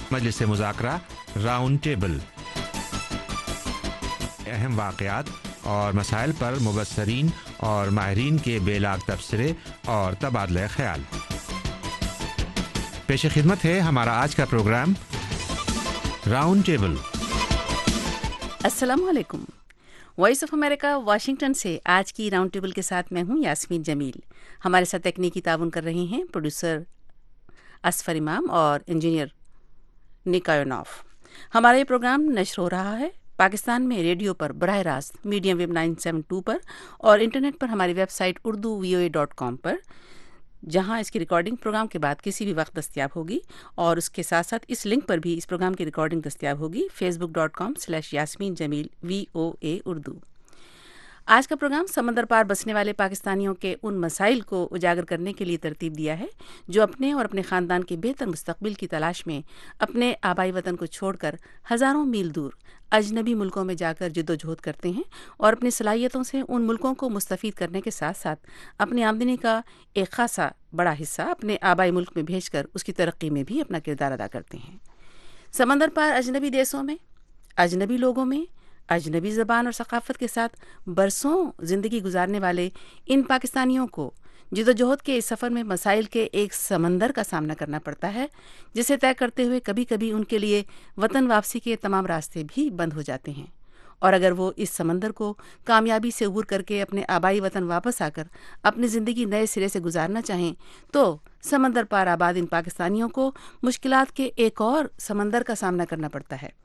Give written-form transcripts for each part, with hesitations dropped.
مجلس مذاکرہ round table, اہم واقعات اور مسائل پر مبصرین اور ماہرین کے بے لاگ تبصرے اور تبادلہ خیال۔ پیش خدمت ہے ہمارا آج کا پروگرام راؤنڈ ٹیبل۔ السلام علیکم۔ وائس آف امریکہ واشنگٹن سے آج کی راؤنڈ ٹیبل کے ساتھ میں ہوں یاسمین جمیل۔ ہمارے ساتھ تکنیکی تعاون کر رہے ہیں پروڈیوسر اصفر امام اور انجینئر نکایونوف۔ ہمارا یہ پروگرام نشر ہو رہا ہے پاکستان میں ریڈیو پر براہ راست میڈیم ویو 972 پر اور انٹرنیٹ پر ہماری ویب سائٹ urduvoa.com پر، جہاں اس کی ریکارڈنگ پروگرام کے بعد کسی بھی وقت دستیاب ہوگی، اور اس کے ساتھ ساتھ اس لنک پر بھی اس پروگرام کی ریکارڈنگ دستیاب ہوگی facebook.com/یاسمین جمیل VOA اردو۔ آج کا پروگرام سمندر پار بسنے والے پاکستانیوں کے ان مسائل کو اجاگر کرنے کے لیے ترتیب دیا ہے جو اپنے اور اپنے خاندان کے بہتر مستقبل کی تلاش میں اپنے آبائی وطن کو چھوڑ کر ہزاروں میل دور اجنبی ملکوں میں جا کر جدوجہد کرتے ہیں، اور اپنی صلاحیتوں سے ان ملکوں کو مستفید کرنے کے ساتھ ساتھ اپنی آمدنی کا ایک خاصا بڑا حصہ اپنے آبائی ملک میں بھیج کر اس کی ترقی میں بھی اپنا کردار ادا کرتے ہیں۔ سمندر پار اجنبی دیسوں میں، اجنبی لوگوں میں، اجنبی زبان اور ثقافت کے ساتھ برسوں زندگی گزارنے والے ان پاکستانیوں کو جدوجہد کے اس سفر میں مسائل کے ایک سمندر کا سامنا کرنا پڑتا ہے، جسے طے کرتے ہوئے کبھی کبھی ان کے لیے وطن واپسی کے تمام راستے بھی بند ہو جاتے ہیں، اور اگر وہ اس سمندر کو کامیابی سے عبور کر کے اپنے آبائی وطن واپس آ کر اپنی زندگی نئے سرے سے گزارنا چاہیں تو سمندر پار آباد ان پاکستانیوں کو مشکلات کے ایک اور سمندر کا سامنا کرنا پڑتا ہے۔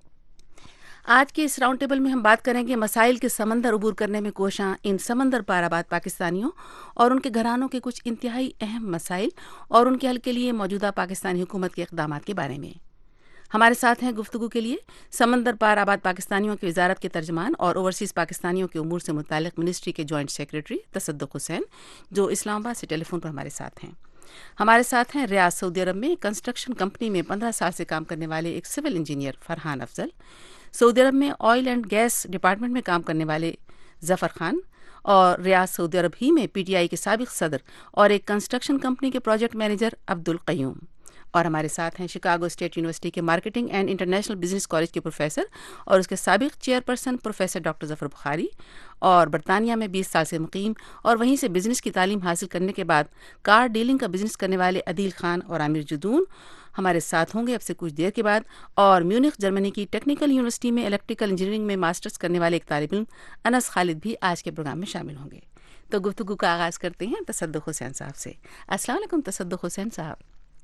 آج کے اس راؤنڈ ٹیبل میں ہم بات کریں گے مسائل کے سمندر عبور کرنے میں کوشاں ان سمندر پار آباد پاکستانیوں اور ان کے گھرانوں کے کچھ انتہائی اہم مسائل اور ان کے حل کے لیے موجودہ پاکستانی حکومت کے اقدامات کے بارے میں۔ ہمارے ساتھ ہیں گفتگو کے لیے سمندر پار آباد پاکستانیوں کی وزارت کے ترجمان اور اوورسیز پاکستانیوں کے امور سے متعلق منسٹری کے جوائنٹ سیکریٹری تصدق حسین، جو اسلام آباد سے ٹیلی فون پر ہمارے ساتھ ہیں۔ ہمارے ساتھ ہیں ریاض سعودی عرب میں کنسٹرکشن کمپنی میں 15 سال سے کام کرنے والے ایک civil engineer Farhan Afzal, Saudi Arab میں آئل اینڈ گیس ڈپارٹمنٹ میں کام کرنے والے ظفر خان، اور ریاض سعودی عرب ہی میں PTI کے سابق صدر اور ایک کنسٹرکشن کمپنی کے پروجیکٹ مینیجر عبد القیوم، اور ہمارے ساتھ ہیں شکاگو اسٹیٹ یونیورسٹی کے marketing and international business college کے پروفیسر اور اس کے سابق chairperson professor doctor Zafar Bukhari, اور برطانیہ میں 20 سال سے مقیم اور وہیں سے بزنس کی تعلیم حاصل کرنے کے بعد کار ڈیلنگ کا بزنس کرنے والے عدیل خان اور عامر جدون ہمارے ساتھ ہوں گے اب سے کچھ دیر کے بعد، اور میونخ جرمنی کی ٹیکنیکل یونیورسٹی میں الیکٹریکل انجینئرنگ میں ماسٹرز کرنے والے ایک طالب علم انس خالد بھی آج کے پروگرام میں شامل ہوں گے۔ تو گفتگو کا آغاز کرتے ہیں تصدق حسین صاحب سے۔ السلام علیکم تصدق حسین صاحب۔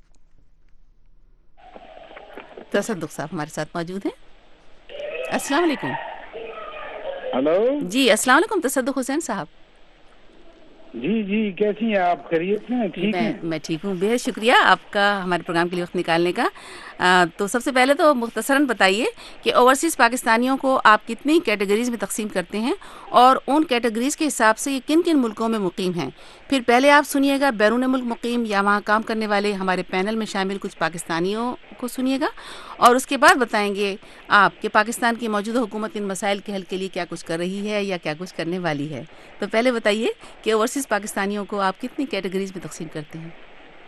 تصدق صاحب ہمارے ساتھ موجود ہیں۔ السلام علیکم۔ ہلو جی السلام علیکم تصدق حسین صاحب۔ جی کیسی ہیں آپ؟ خیریت میں؟ ٹھیک ہیں؟ میں ٹھیک ہوں، بہت شکریہ آپ کا ہمارے پروگرام کے لیے وقت نکالنے کا۔ تو سب سے پہلے تو مختصراً بتائیے کہ اوورسیز پاکستانیوں کو آپ کتنی کیٹیگریز میں تقسیم کرتے ہیں، اور ان کیٹیگریز کے حساب سے یہ کن کن ملکوں میں مقیم ہیں؟ پھر پہلے آپ سنیے گا بیرون ملک مقیم یا وہاں کام کرنے والے ہمارے پینل میں شامل کچھ پاکستانیوں کو سنیے گا، اور اس کے بعد بتائیں گے آپ کہ پاکستان کی موجودہ حکومت ان مسائل کے حل کے لیے کیا کچھ کر رہی ہے یا کیا کچھ کرنے والی ہے۔ تو پہلے بتائیے کہ اوورسیز پاکستانیوں کو آپ کتنی کیٹیگریز میں تقسیم کرتے ہیں؟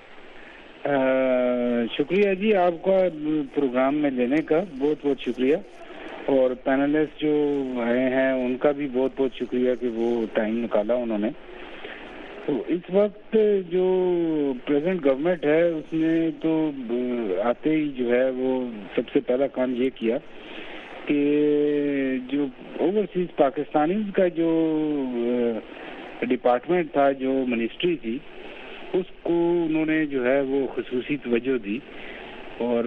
شکریہ جی آپ کا پروگرام میں لینے کا، بہت بہت شکریہ، اور پینلسٹ جو آئے ہیں ان کا بھی بہت بہت شکریہ کہ وہ ٹائم نکالا انہوں نے۔ تو اس وقت جو پریزنٹ گورنمنٹ ہے اس نے تو آتے ہی جو ہے وہ سب سے پہلا کام یہ کیا کہ جو اوورسیز پاکستانیز کا جو ڈپارٹمنٹ تھا، جو منسٹری تھی، اس کو انہوں نے جو ہے وہ خصوصی توجہ دی۔ اور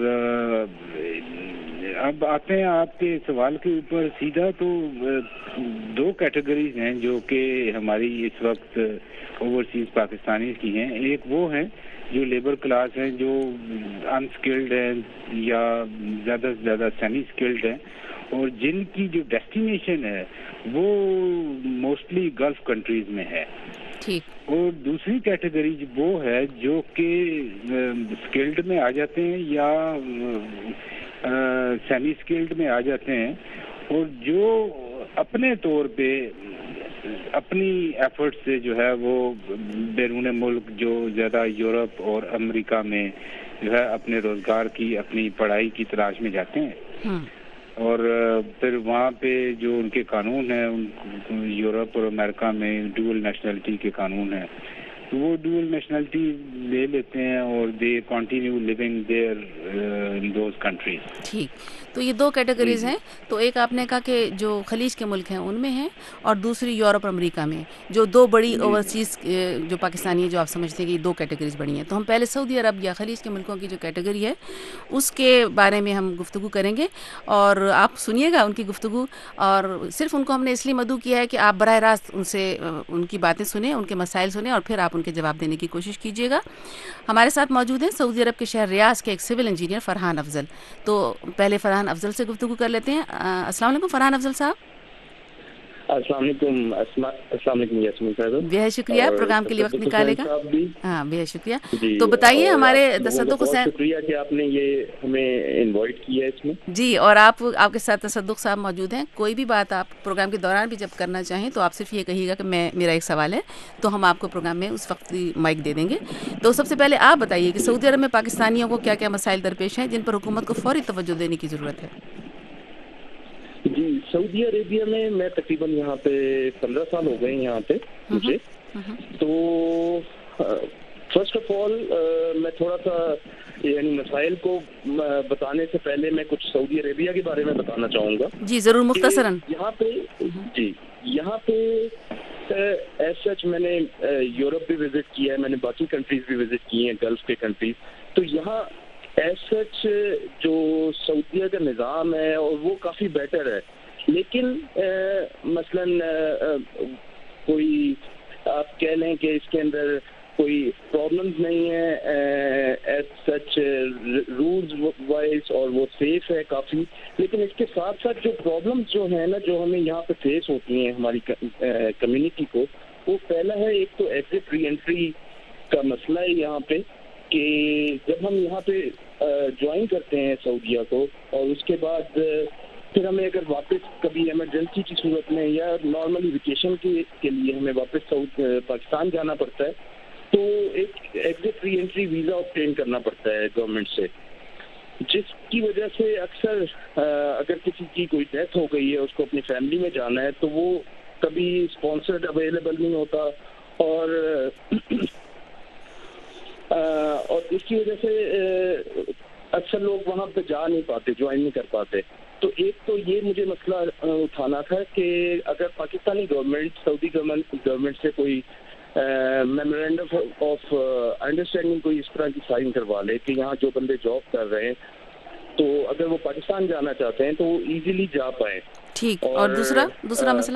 اب آتے ہیں آپ کے سوال کے اوپر سیدھا، تو دو کیٹیگریز ہیں جو کہ ہماری اس وقت اوورسیز پاکستانی کی ہیں۔ ایک وہ ہیں جو لیبر کلاس ہیں، جو انسکلڈ ہیں یا زیادہ سے زیادہ سیمی اسکلڈ ہیں، اور جن کی جو ڈیسٹینیشن ہے وہ موسٹلی گلف کنٹریز میں ہے۔ اور دوسری کیٹیگری وہ ہے جو کہ اسکلڈ میں آ جاتے ہیں یا سیمی اسکلڈ میں آ جاتے ہیں، اور جو اپنے طور پہ اپنی ایفرٹ سے جو ہے وہ بیرون ملک جو زیادہ یورپ اور امریکہ میں جو ہے اپنے روزگار کی اپنی پڑھائی کی تلاش میں جاتے ہیں اور پھر وہاں پہ جو ان کے قانون ہیں یورپ اور امریکہ میں ڈوئل نیشنلٹی کے قانون ہیں تو وہ ڈوئل نیشنلٹی لے لیتے ہیں اور they continue living there in those countries. ٹھیک, تو یہ دو کیٹیگریز ہیں. تو ایک آپ نے کہا کہ جو خلیج کے ملک ہیں ان میں ہیں, اور دوسری یورپ اور امریکہ میں, جو دو بڑی اوورسیز جو پاکستانی جو آپ سمجھتے ہیں کہ یہ دو کیٹیگریز بڑی ہیں. تو ہم پہلے سعودی عرب یا خلیج کے ملکوں کی جو کیٹیگری ہے اس کے بارے میں ہم گفتگو کریں گے, اور آپ سنیے گا ان کی گفتگو. اور صرف ان کو ہم نے اس لیے مدعو کیا ہے کہ آپ براہ راست ان سے ان کی باتیں سنیں, ان کے مسائل سنیں, اور پھر آپ ان کے جواب دینے کی کوشش کیجیے گا. ہمارے ساتھ موجود ہیں سعودی عرب کے شہر ریاض کے ایک سول انجینئر فرحان افضل. تو پہلے فرحان افضل سے گفتگو کر لیتے ہیں. السلام علیکم فرحان افضل صاحب. السلام علیکم. السلام علیکم یاسمین صاحب. بہت شکریہ پروگرام کے لیے وقت نکالے گا. ہاں بہت شکریہ. تو بتائیے ہمارے تصدق حسین, شکریہ کہ آپ نے یہ ہمیں انوائٹ کیا اس میں. جی, اور آپ کے ساتھ تصدق صاحب موجود ہیں. کوئی بھی بات آپ پروگرام کے دوران بھی جب کرنا چاہیں تو آپ صرف یہ کہیے گا کہ میرا ایک سوال ہے, تو ہم آپ کو پروگرام میں اس وقت مائک دے دیں گے. تو سب سے پہلے آپ بتائیے کہ سعودی عرب میں پاکستانیوں کو کیا کیا مسائل درپیش ہیں جن پر حکومت کو فوری توجہ دینے کی ضرورت ہے. جی, سعودی عربیہ میں تقریباً یہاں پہ 15 سال ہو گئے یہاں پہ مجھے. تو فرسٹ آف آل میں تھوڑا سا یعنی مسائل کو بتانے سے پہلے میں کچھ سعودی عربیہ کے بارے میں بتانا چاہوں گا. جی ضرور, مختصراً. یہاں پہ جی یہاں پہ ایز سچ میں نے یورپ بھی وزٹ کیا ہے, میں نے باقی کنٹریز بھی وزٹ کی ہیں, گلف کے کنٹریز. تو یہاں ایز سچ جو سعودیہ کا نظام ہے اور وہ کافی بیٹر ہے, لیکن مثلاً کوئی آپ کہہ لیں کہ اس کے اندر کوئی پرابلمز نہیں ہے ایز سچ رولز وائز, اور وہ سیف ہے کافی. لیکن اس کے ساتھ ساتھ جو پرابلمز جو ہیں نا جو ہمیں یہاں پہ فیس ہوتی ہیں ہماری کمیونٹی کو, وہ پہلا ہے ایک تو ایگزٹ ری انٹری کا مسئلہ ہے یہاں پہ, کہ جب ہم یہاں پہ جوائن کرتے ہیں سعودیہ کو, اور اس کے بعد پھر ہمیں اگر واپس کبھی ایمرجنسی کی صورت میں یا نارملی ویکیشن کے لیے ہمیں واپس پاکستان جانا پڑتا ہے, تو ایک exit re entry visa obtain کرنا پڑتا ہے گورنمنٹ سے, جس کی وجہ سے اکثر اگر کسی کی کوئی ڈیتھ ہو گئی ہے, اس کو اپنی فیملی میں جانا ہے, تو وہ کبھی اسپانسرڈ اویلیبل نہیں ہوتا, اور اس کی وجہ سے اکثر لوگ وہاں پہ جا نہیں پاتے, جوائن نہیں کر پاتے. تو ایک تو یہ مجھے مسئلہ اٹھانا تھا کہ اگر پاکستانی گورنمنٹ سعودی گورنمنٹ سے کوئی میمورینڈم آف انڈرسٹینڈنگ کوئی اس طرح کی سائن کروا لے کہ یہاں جو بندے جاب کر رہے ہیں تو اگر وہ پاکستان جانا چاہتے ہیں تو وہ ایزیلی جا پائیں. ٹھیک. اور دوسرا مسئلہ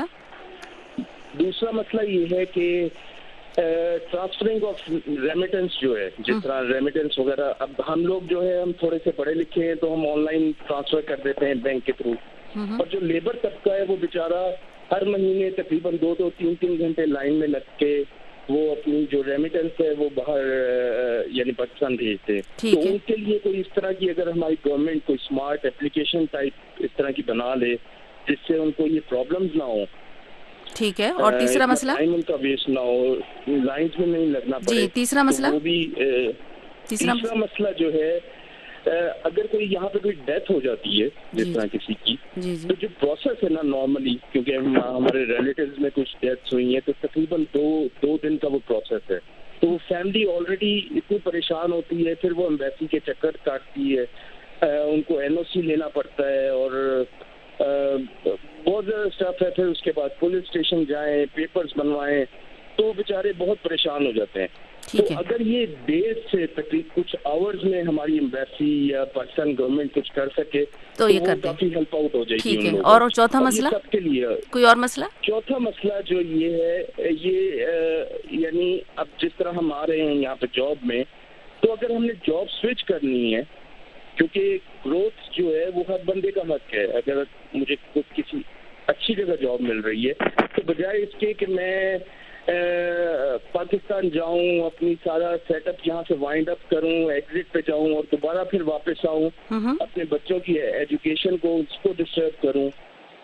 یہ ہے کہ ٹرانسفرنگ آف ریمیٹنس جو ہے, جس طرح ریمیٹنس وغیرہ, اب ہم لوگ جو ہے ہم تھوڑے سے پڑھے لکھے ہیں تو ہم آن لائن ٹرانسفر کر دیتے ہیں بینک کے تھرو, اور جو لیبر طبقہ ہے وہ بیچارہ ہر مہینے تقریباً 2-3 گھنٹے لائن میں لگ کے وہ اپنی جو ریمیٹنس ہے وہ باہر یعنی پاکستان بھیجتے ہیں. تو ان کے لیے کوئی اس طرح کی اگر ہماری گورنمنٹ کوئی اسمارٹ اپلیکیشن ٹائپ اس طرح کی بنا لے جس سے ان کو یہ پرابلمز نہ ہوں. ٹھیک ہے. اور تیسرا مسئلہ ان کا ویسٹ نہ ہو, لائنز میں نہیں لگنا پڑے. جی, تیسرا مسئلہ وہ بھی تیسرا مسئلہ جو ہے, اگر کوئی یہاں پہ کوئی ڈیتھ ہو جاتی ہے جس طرح کسی کی, تو جو پروسیس ہے نا نارملی, کیونکہ ہمارے ریلیٹیوز میں کچھ ڈیتھس ہوئی ہیں, تو تقریباً دو دن کا وہ پروسیس ہے. تو وہ فیملی آلریڈی اتنی پریشان ہوتی ہے, پھر وہ ایمبیسی کے چکر کاٹتی ہے, ان کو NOC لینا پڑتا ہے, اور بہت زیادہ اسٹاف ہے. پھر اس کے بعد پولیس اسٹیشن جائیں, پیپرز بنوائیں, تو بیچارے بہت پریشان ہو جاتے ہیں. تو اگر یہ دیر سے تقریباً کچھ آورز میں ہماری ایمبیسی یا پاکستان گورنمنٹ کچھ کر سکے تو وہ کافی ہیلپ آؤٹ ہو جائے گی. ٹھیک ہے. اور چوتھا مسئلہ سب کے لیے کوئی اور مسئلہ؟ چوتھا مسئلہ جو یہ ہے, یہ یعنی اب جس طرح ہم آ رہے ہیں یہاں پہ جاب میں, تو اگر ہم نے جاب سوئچ کرنی ہے, کیونکہ گروتھ جو ہے وہ ہر بندے کا حق ہے. اگر مجھے کسی اچھی جگہ جاب مل رہی ہے تو بجائے اس کے کہ میں پاکستان جاؤں, اپنی سارا سیٹ اپ یہاں سے وائنڈ اپ کروں, ایگزٹ پہ جاؤں اور دوبارہ پھر واپس آؤں, اپنے بچوں کی ایجوکیشن کو اس کو ڈسٹرب کروں,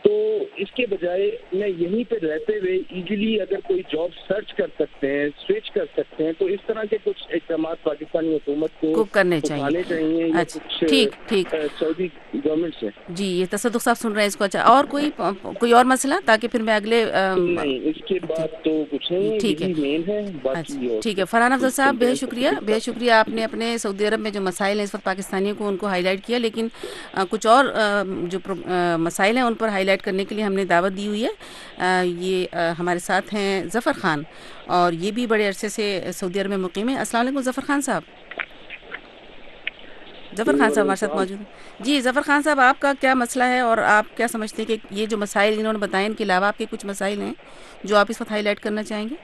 تو اس کے بجائے میں یہیں پہ رہتے ہوئے ایزیلی اگر کوئی جاب سرچ کر سکتے ہیں، سوئچ کر سکتے ہیں، تو اس طرح کے کچھ اقدامات پاکستانی حکومت کو کرنے اٹھانے چاہیے یا کچھ ٹھیک سعودی گورنمنٹ سے. جی یہ تصدق صاحب سن رہے ہیں اس کو. اچھا اور کوئی اور مسئلہ تاکہ پھر میں اگلے نہیں اس کے بعد تو کچھ نہیں، ٹھیک ہے یہی مین ہے. باقی ٹھیک ہے. فرحان افضل صاحب بے شکریہ آپ نے اپنے سعودی عرب میں جو مسائل ہیں اس وقت پاکستانیوں کو ان کو ہائی لائٹ کیا، لیکن کچھ اور جو مسائل ہیں ان پر ہائی لائٹ کرنے کے لیے ہم نے دعوت دی ہوئی ہے. یہ ہمارے ساتھ ہیں ظفر خان اور یہ بھی بڑے عرصے سے سعودی عرب میں مقیم ہیں. السلام علیکم ظفر خان صاحب. ظفر خان صاحب ہمارے ساتھ موجود ہیں. جی ظفر خان صاحب آپ کا کیا مسئلہ ہے اور آپ کیا سمجھتے ہیں کہ یہ جو مسائل انہوں نے بتائے ان کے علاوہ آپ کے کچھ مسائل ہیں جو آپ اس وقت ہائی لائٹ کرنا چاہیں گے؟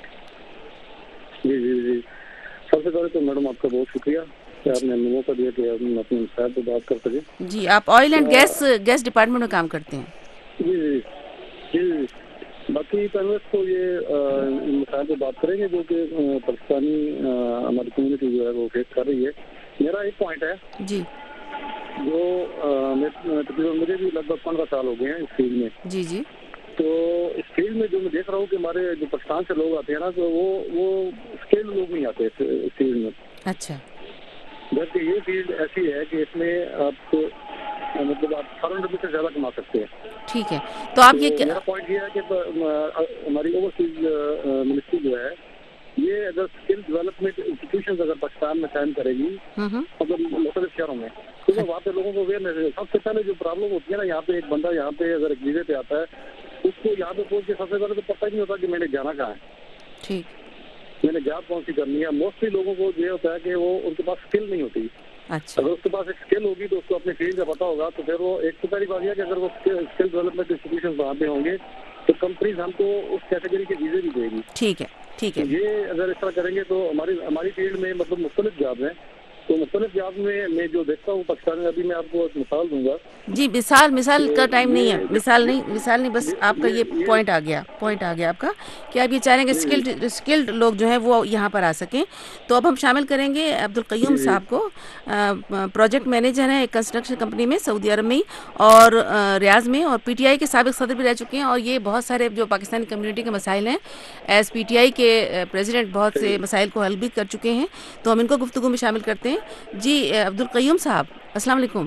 جی سب سے پہلے تو میڈم آپ کا بہت شکریہ کہ آپ نے موقع دیا کہ ہم اپنے مسائل پہ بات کر سکیں. جی آپ آئل اینڈ گیس ڈپارٹمنٹ میں کام کرتے ہیں. جی باقی پینلسٹ تو یہ مسائل پہ بات کریں گے جو کہ پاکستانی ہماری کمیونٹی جو ہے وہ فیس کر رہی ہے. میرا ایک پوائنٹ ہے جی جو تقریباً مجھے بھی لگ بھگ 15 سال ہو گئے ہیں اس فیلڈ میں. جی تو اس فیلڈ میں جو میں دیکھ رہا ہوں کہ ہمارے جو پاکستان سے لوگ آتے ہیں نا تو وہ اسکل لوگ نہیں آتے اس فیلڈ میں. اچھا. جبکہ یہ فیلڈ ایسی ہے کہ اس میں آپ مطلب آپ فارن روپے سے زیادہ کما سکتے ہیں. ٹھیک ہے تو آپ یہ میرا پوائنٹ یہ ہے کہ ہماری اوورسیز منسٹری جو ہے یہ اگر اسکل ڈیولپمنٹ انسٹیٹیوشنز اگر پاکستان میں قائم کرے گی مطلب مختلف شہروں میں کیونکہ وہاں پہ لوگوں کو اویئرنیس ہے. سب سے پہلے جو پرابلم ہوتی ہے نا یہاں پہ ایک بندہ یہاں پہ اگر ایک ویزے پہ آتا ہے اس کو یہاں پہ پہنچ کے سب سے پہلے تو پتہ ہی نہیں ہوتا کہ میں نے جانا کہاں ہے. ٹھیک میں نے جاب کون سی کرنی ہے. موسٹلی لوگوں کو یہ ہوتا ہے کہ وہ ان کے پاس اسکل نہیں ہوتی. اچھا. اگر اس کے پاس ایک اسکل ہوگی تو اس کو اپنے فیلڈ کا پتا ہوگا تو پھر وہ ایک تو پہلی بات یہ کہ اگر وہ اسکل ڈیولپمنٹ انسٹیٹیوشن وہاں پہ ہوں گے تو کمپنیز ہم کو اس کیٹیگری کے ویزے بھی دے گی. ٹھیک ہے یہ اگر اس طرح کریں گے تو ہماری فیلڈ میں مطلب مختلف جاب ہیں. تو مختلف جاب میں جو دیکھتا ہوں پاکستان میں ابھی میں آپ کو ایک مثال دوں گا. جی مثال کا ٹائم نہیں ہے. مثال نہیں بس آپ کا یہ پوائنٹ آ گیا آپ کا کہ آپ یہ چاہ رہے ہیں کہ اسکلڈ لوگ جو ہیں وہ یہاں پر آ سکیں. تو اب ہم شامل کریں گے عبدالقیوم صاحب کو. پروجیکٹ مینیجر ہیں ایک کنسٹرکشن کمپنی میں سعودی عرب میں اور ریاض میں اور پی ٹی آئی کے سابق صدر بھی رہ چکے ہیں اور یہ بہت سارے جو پاکستانی کمیونٹی کے مسائل ہیں ایز پی ٹی آئی کے پریزیڈنٹ بہت سے مسائل کو حل بھی کر چکے ہیں. تو ہم ان کو گفتگو میں شامل کرتے ہیں. جی عبدالقیوم صاحب السلام علیکم.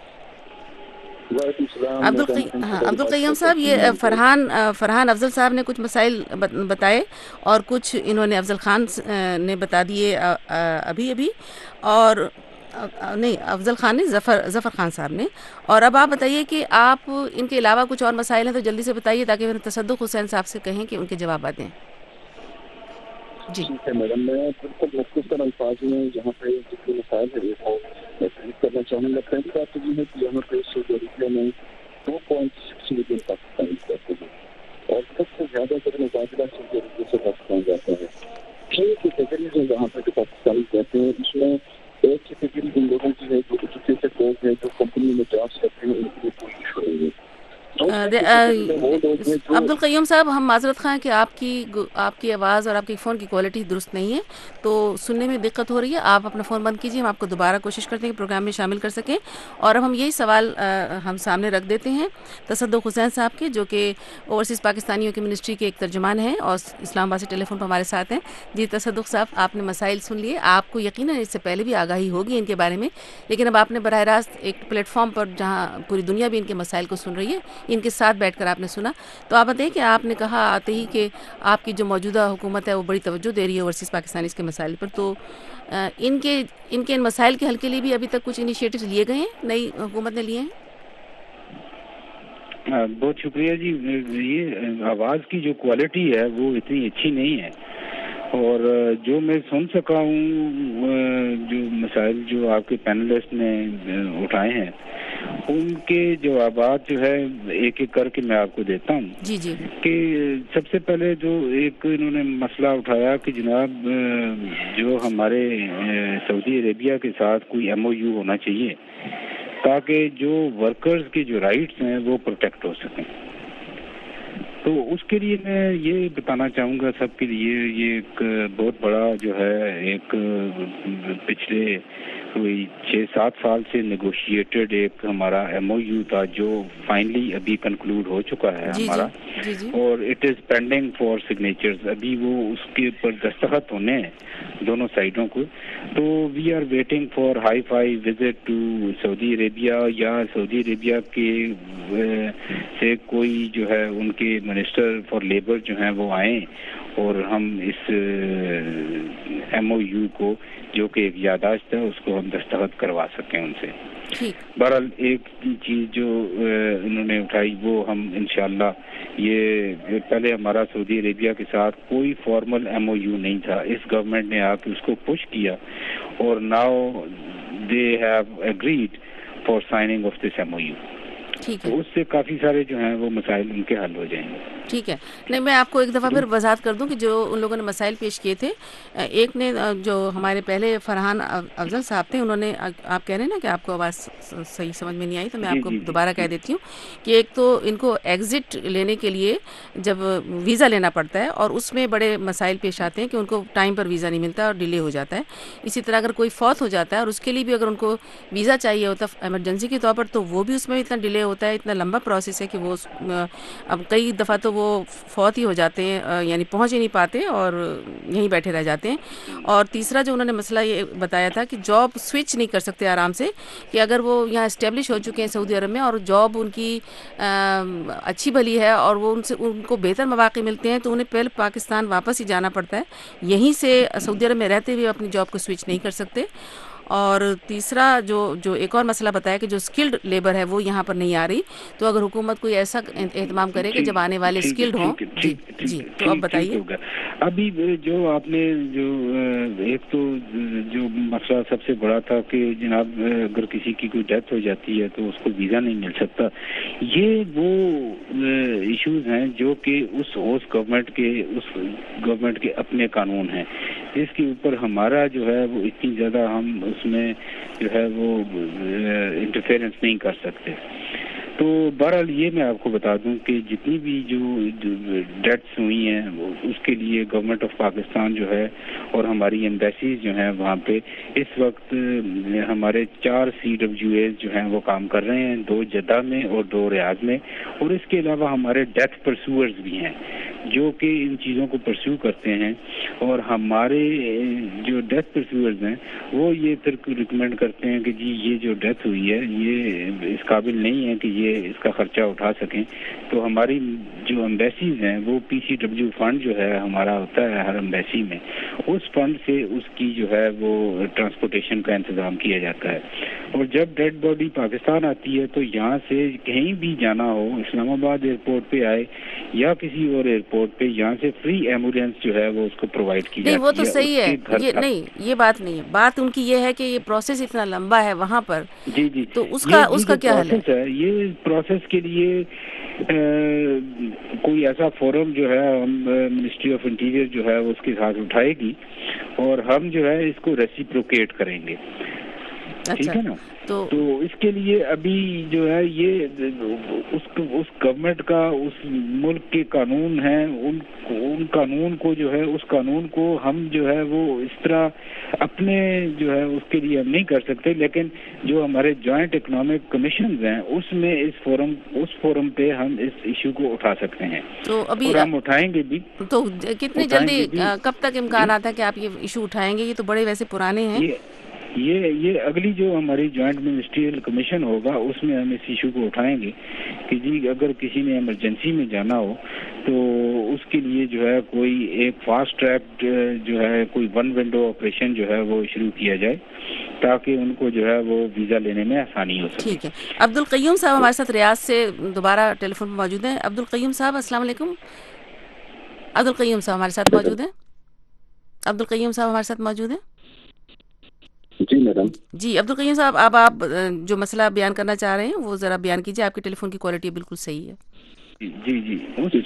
عبدالقیوم صاحب یہ فرحان افضل صاحب نے کچھ مسائل بتائے اور کچھ انہوں نے افضل خان نے بتا دیے ابھی اور نہیں افضل خان نے ظفر خان صاحب نے. اور اب آپ بتائیے کہ آپ ان کے علاوہ کچھ اور مسائل ہیں تو جلدی سے بتائیے تاکہ پھر تصدق حسین صاحب سے کہیں کہ ان کے جوابات دیں. جی ٹھیک ہے میڈم میں بالکل مختصر الفاظ میں جہاں پہ جتنے مسائل ہے وہ تحریر کرنا چاہوں گا. پہلی بات تو یہ ہے کہ یہاں پہ سعودی عربیہ میں 2.6 ملین پاکستانی رہتے ہیں اور سب سے زیادہ تر مبادلہ سعودی عربیہ سے پاکستان جاتا ہے. 6 کیٹیگریز ہیں جہاں پہ پاکستانی رہتے ہیں. اس میں ایک کیٹیگری ان لوگوں کی ہے جو ایجوکیٹڈ لوگ ہیں جو کمپنی میں جابس کرتے ہیں ان کے لیے کوئی ایشو نہیں ہے. عبدالقیوم صاحب ہم معذرت خواہ کہ آپ کی آواز اور آپ کی فون کی کوالٹی درست نہیں ہے تو سننے میں دقت ہو رہی ہے. آپ اپنا فون بند کیجیے. ہم آپ کو دوبارہ کوشش کرتے ہیں کہ پروگرام میں شامل کر سکیں. اور اب ہم یہی سوال ہم سامنے رکھ دیتے ہیں تصدق حسین صاحب کے جو کہ اوورسیز پاکستانیوں کی منسٹری کے ایک ترجمان ہیں اور اسلام آباد سے ٹیلی فون پر ہمارے ساتھ ہیں. جی تصدق صاحب آپ نے مسائل سن لیے. آپ کو یقیناً اس سے پہلے بھی آگاہی ہوگی ان کے بارے میں لیکن اب آپ نے براہ راست ایک پلیٹ فارم پر جہاں پوری دنیا بھی ان کے مسائل کو سن رہی ہے ان کے ساتھ بیٹھ کر آپ نے سنا. تو آپ بتائیں کہ آپ نے کہا آتے ہی کہ آپ کی جو موجودہ حکومت ہے وہ بڑی توجہ دے رہی ہے اوورسیز پاکستانی کے مسائل پر. تو ان کے مسائل کے حل کے لیے بھی ابھی تک کچھ انیشیٹو لیے گئے ہیں نئی حکومت نے لیے ہیں؟ بہت شکریہ جی. یہ آواز کی جو کوالٹی ہے وہ اتنی اچھی نہیں ہے اور جو میں سن سکا ہوں جو مسائل جو آپ کے پینلسٹ نے اٹھائے ہیں ان کے جوابات جو ہے ایک ایک کر کے میں آپ کو دیتا ہوں. جی کہ سب سے پہلے جو ایک انہوں نے مسئلہ اٹھایا کہ جناب جو ہمارے سعودی عربیہ کے ساتھ کوئی ایم او یو ہونا چاہیے تاکہ جو ورکرز کے جو رائٹس ہیں وہ پروٹیکٹ ہو سکیں. تو اس کے لیے میں یہ بتانا چاہوں گا سب کے لیے، یہ ایک بہت بڑا جو ہے ایک پچھلے کوئی 6-7 سال سے نیگوشیٹڈ ایک ہمارا ایم او یو تھا جو فائنلی ابھی کنکلوڈ ہو چکا ہے ہمارا، اور it is pending for signatures, ابھی وہ اس کے اوپر دستخط ہونے ہیں دونوں سائڈوں کو. تو we are waiting for hi fi visit to Saudi Arabia, یا سعودی عربیہ کے سے کوئی جو ہے ان کے منسٹر فار لیبر جو ہیں وہ آئیں اور ہم اس ایم او یو کو جو کہ ایک یادداشت ہے اس کو ہم دستخط کروا سکیں ان سے. بہرحال ایک چیز جو انہوں نے اٹھائی وہ ہم انشاءاللہ، یہ پہلے ہمارا سعودی عربیہ کے ساتھ کوئی فارمل ایم او یو نہیں تھا، اس گورنمنٹ نے آ کے اس کو پش کیا اور now they have agreed for signing of this M O U. تو اس سے کافی سارے جو ہیں وہ مسائل ان کے حل ہو جائیں گے. ٹھیک ہے. نہیں، میں آپ کو ایک دفعہ پھر وضاحت کر دوں کہ جو ان لوگوں نے مسائل پیش کیے تھے، ایک نے جو ہمارے پہلے فرحان افضل صاحب تھے، انہوں نے، آپ کہہ رہے ہیں نا کہ آپ کو آواز صحیح سمجھ میں نہیں آئی، تو میں آپ کو دوبارہ کہہ دیتی ہوں کہ ایک تو ان کو ایگزٹ لینے کے لیے جب ویزا لینا پڑتا ہے اور اس میں بڑے مسائل پیش آتے ہیں کہ ان کو ٹائم پر ویزا نہیں ملتا اور ڈیلے ہو جاتا ہے. اسی طرح اگر کوئی فوت ہو جاتا ہے اور اس کے لیے بھی اگر ان کو ویزا چاہیے ہوتا ہے ایمرجنسی کے طور پر، تو وہ بھی اس میں اتنا ڈیلے ہوتا ہے، اتنا لمبا پروسیس ہے کہ وہ اب کئی دفعہ تو وہ فوت ہی ہو جاتے ہیں، یعنی پہنچ ہی نہیں پاتے اور یہیں بیٹھے رہ جاتے ہیں. اور تیسرا جو انہوں نے مسئلہ یہ بتایا تھا کہ جاب سوئچ نہیں کر سکتے آرام سے، کہ اگر وہ یہاں اسٹیبلش ہو چکے ہیں سعودی عرب میں اور جاب ان کی اچھی بھلی ہے اور وہ ان کو بہتر مواقع ملتے ہیں، تو انہیں پہلے پاکستان واپس ہی جانا پڑتا ہے، یہیں سے سعودی عرب میں رہتے ہوئے اپنی جاب کو سوئچ نہیں کر سکتے. اور تیسرا جو ایک اور مسئلہ بتایا کہ جو اسکلڈ لیبر ہے وہ یہاں پر نہیں آ رہی، تو اگر حکومت کوئی ایسا اہتمام کرے کہ جب آنے والے اسکلڈ ہوں. جی تو اب بتائیے. ابھی جو آپ نے جو ایک تو جو مسئلہ سب سے بڑا تھا کہ جناب اگر کسی کی کوئی ڈیتھ ہو جاتی ہے تو اس کو ویزا نہیں مل سکتا، یہ وہ ایشوز ہیں جو کہ اس گورنمنٹ کے اپنے قانون ہیں، جس کے اوپر ہمارا جو ہے وہ اتنی زیادہ ہم اس میں جو ہے وہ انٹرفیئرنس نہیں کر سکتے. تو بہرحال یہ میں آپ کو بتا دوں کہ جتنی بھی جو ڈیتھس ہوئی ہیں اس کے لیے گورنمنٹ آف پاکستان جو ہے اور ہماری ایمبیسیز جو ہیں وہاں پہ اس وقت ہمارے 4 CWAs جو ہیں وہ کام کر رہے ہیں، 2 جدہ میں اور 2 ریاض میں، اور اس کے علاوہ ہمارے ڈیتھ پرسوئرز بھی ہیں جو کہ ان چیزوں کو پرسو کرتے ہیں. اور ہمارے جو ڈیتھ پرسوئرز ہیں وہ یہ پھر ریکمینڈ کرتے ہیں کہ جی یہ جو ڈیتھ ہوئی ہے یہ اس قابل نہیں ہے کہ یہ اس کا خرچہ اٹھا سکیں. تو ہماری جو ایمبیسیز ہیں وہ PCW فنڈ جو ہے ہمارا ہوتا ہے ہر ایمبیسی میں، اس فنڈ سے اس کی جو ہے وہ ٹرانسپورٹیشن کا انتظام کیا جاتا ہے. اور جب ڈیڈ باڈی پاکستان آتی ہے تو یہاں سے کہیں بھی جانا ہو، اسلام آباد ایئرپورٹ پہ آئے یا کسی اور ایئرپورٹ پہ، یہاں سے فری ایمبولینس جو ہے وہ اس کو پرووائڈ کی جاتی ہے. نہیں وہ تو صحیح ہے، یہ نہیں، یہ بات نہیں ہے. بات ان کی یہ ہے کہ یہ پروسیس اتنا لمبا ہے وہاں پر. جی تو اس کا کیا حل ہے؟ یہ پروسیس کے لیے کوئی ایسا فورم جو ہے ہم منسٹری آف انٹیریئر جو ہے اس کے ساتھ اٹھائے گی اور ہم جو ہے اس کو ریسیپروکیٹ کریں گے. ٹھیک ہے نا؟ تو اس کے لیے ابھی جو ہے یہ اس گورنمنٹ کا اس ملک کے قانون ہیں، ان قانون کو جو ہے اس قانون کو ہم جو ہے وہ اس طرح اپنے جو ہے اس کے لیے ہم نہیں کر سکتے، لیکن جو ہمارے جوائنٹ اکنامک کمیشنز ہیں اس میں اس فورم پہ ہم اس ایشو کو اٹھا سکتے ہیں. تو ابھی اور ہم اٹھائیں گے بھی. تو کتنی جلدی، کب تک امکانات ہے کہ آپ یہ ایشو اٹھائیں گے؟ یہ تو بڑے ویسے پرانے ہیں. یہ اگلی جو ہماری جوائنٹ منسٹریل کمیشن ہوگا اس میں ہم اس ایشو کو اٹھائیں گے کہ جی اگر کسی نے ایمرجنسی میں جانا ہو تو اس کے لیے جو ہے کوئی ایک فاسٹ ٹریک جو ہے کوئی 1 ونڈو آپریشن جو ہے وہ شروع کیا جائے تاکہ ان کو جو ہے وہ ویزا لینے میں آسانی ہو سکے. ٹھیک ہے. عبد القیوم صاحب ہمارے ساتھ ریاض سے دوبارہ ٹیلی فون پر موجود ہیں. عبد القیوم صاحب السلام علیکم. عبد القیوم صاحب ہمارے ساتھ موجود ہیں. عبد القیوم صاحب ہمارے ساتھ موجود ہیں. جی میڈم. جی عبد القیوم صاحب، اب آپ جو مسئلہ بیان کرنا چاہ رہے ہیں وہ ذرا بیان کیجیے. آپ کی ٹیلی فون کی کوالٹی بالکل صحیح ہے. جی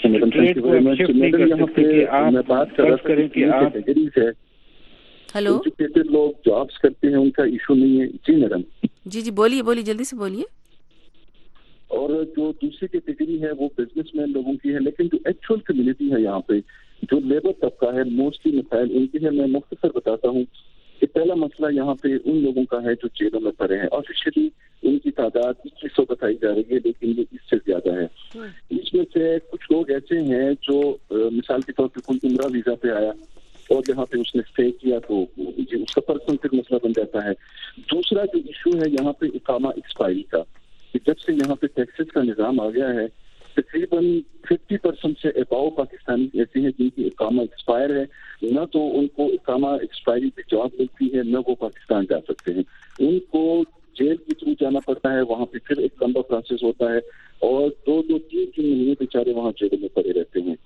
میں بات کریں کہ آپ ہیلو لوگ جابس کرتے ہیں ان کا ایشو نہیں ہے. جی میڈم. جی بولیے جلدی سے بولیے. اور جو دوسری کیٹیگری ہے وہ بزنس مین لوگوں کی ہے. لیکن جو ایکچوئل کمیونٹی ہے یہاں پہ, جو لیبر طبقہ ہے, موسٹلی مسائل ان کے ہے. میں مختصر بتاتا ہوں کہ پہلا مسئلہ یہاں پہ ان لوگوں کا ہے جو جیلوں میں پڑے ہیں. آفیشلی ان کی تعداد 2100 بتائی جا رہی ہے, لیکن یہ اس سے زیادہ ہے. اس میں سے کچھ لوگ ایسے ہیں جو مثال کے طور پہ کوئی عمرہ ویزا پہ آیا اور یہاں پہ اس نے اسٹے کیا تو اس کا پرسنل پھر مسئلہ بن جاتا ہے. دوسرا جو ایشو ہے یہاں پہ اقامہ ایکسپائری کا, کہ جب سے یہاں پہ ٹیکسز کا نظام آ گیا ہے تقریباً 50% سے اباؤ پاکستانی ایسے ہیں جن کی اقامہ ایکسپائر ہے, نہ تو ان کو اقامہ ایکسپائری پہ جاب ملتی ہے نہ وہ پاکستان جا سکتے ہیں. ان کو جیل کے تھرو جانا پڑتا ہے, وہاں پہ پھر ایک لمبا پروسیس ہوتا ہے اور 2-3 مہینے بیچارے وہاں جیلوں میں پڑے رہتے ہیں.